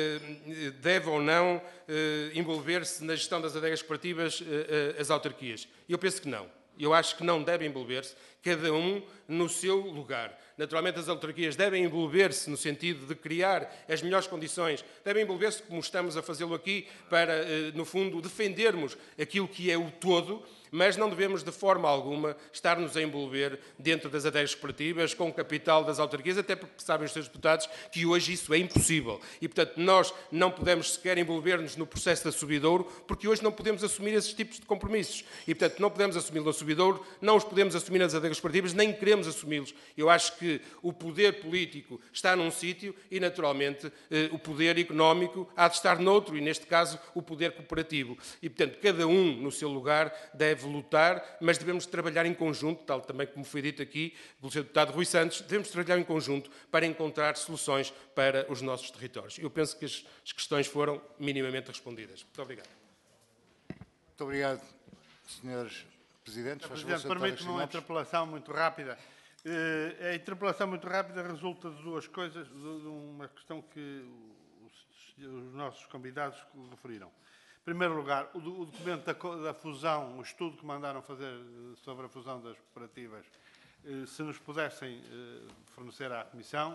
deve ou não envolver-se na gestão das adegas cooperativas as autarquias. Eu penso que não. Eu acho que não devem envolver-se, cada um no seu lugar. Naturalmente, as autarquias devem envolver-se no sentido de criar as melhores condições, devem envolver-se, como estamos a fazê-lo aqui, para, no fundo, defendermos aquilo que é o todo, mas não devemos, de forma alguma, estar-nos a envolver dentro das adegas cooperativas, com o capital das autarquias, até porque sabem os seus deputados que hoje isso é impossível. E, portanto, nós não podemos sequer envolver-nos no processo da Subidouro, porque hoje não podemos assumir esses tipos de compromissos. E, portanto, não podemos assumi-los na Subidouro, não os podemos assumir nas adegas cooperativas, nem queremos assumi-los. Eu acho que o poder político está num sítio e, naturalmente, o poder económico há de estar noutro, e, neste caso, o poder cooperativo. E, portanto, cada um no seu lugar deve lutar, mas devemos trabalhar em conjunto, tal também como foi dito aqui pelo senhor deputado Rui Santos, devemos trabalhar em conjunto para encontrar soluções para os nossos territórios. Eu penso que as, as questões foram minimamente respondidas. Muito obrigado. Muito obrigado, senhores Presidentes. senhor Presidente, permite-me uma interpelação muito rápida. A interpelação muito rápida resulta de duas coisas, de uma questão que os nossos convidados referiram. Em primeiro lugar, o documento da fusão, o estudo que mandaram fazer sobre a fusão das cooperativas, se nos pudessem fornecer à Comissão.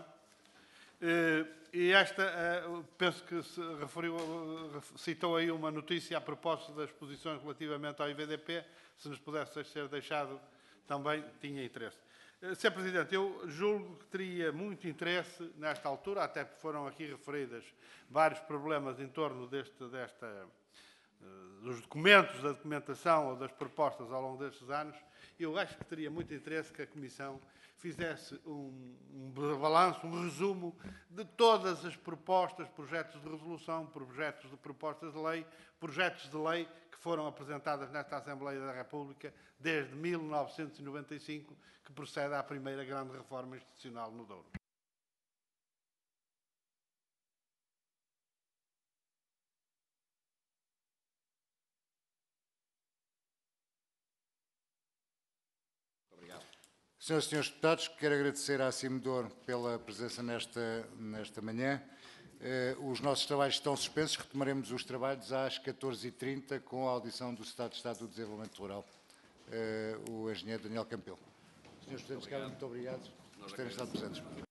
E esta, penso que se referiu, citou aí uma notícia a propósito das posições relativamente ao I V D P, se nos pudesse ser deixado também, tinha interesse. senhor Presidente, eu julgo que teria muito interesse nesta altura, até porque foram aqui referidas vários problemas em torno deste, desta, dos documentos, da documentação ou das propostas ao longo destes anos. Eu acho que teria muito interesse que a Comissão fizesse um, um balanço, um resumo de todas as propostas, projetos de resolução, projetos de propostas de lei, projetos de lei que foram apresentadas nesta Assembleia da República desde mil novecentos e noventa e cinco, que procede à primeira grande reforma institucional no Douro. Senhoras e senhores deputados, quero agradecer à Cimedor pela presença nesta, nesta manhã. Uh, os nossos trabalhos estão suspensos, retomaremos os trabalhos às catorze e trinta com a audição do Estado de Estado do Desenvolvimento Rural, uh, o engenheiro Daniel Campelo. senhores Presidentes de Câmara, muito obrigado por terem estado presentes.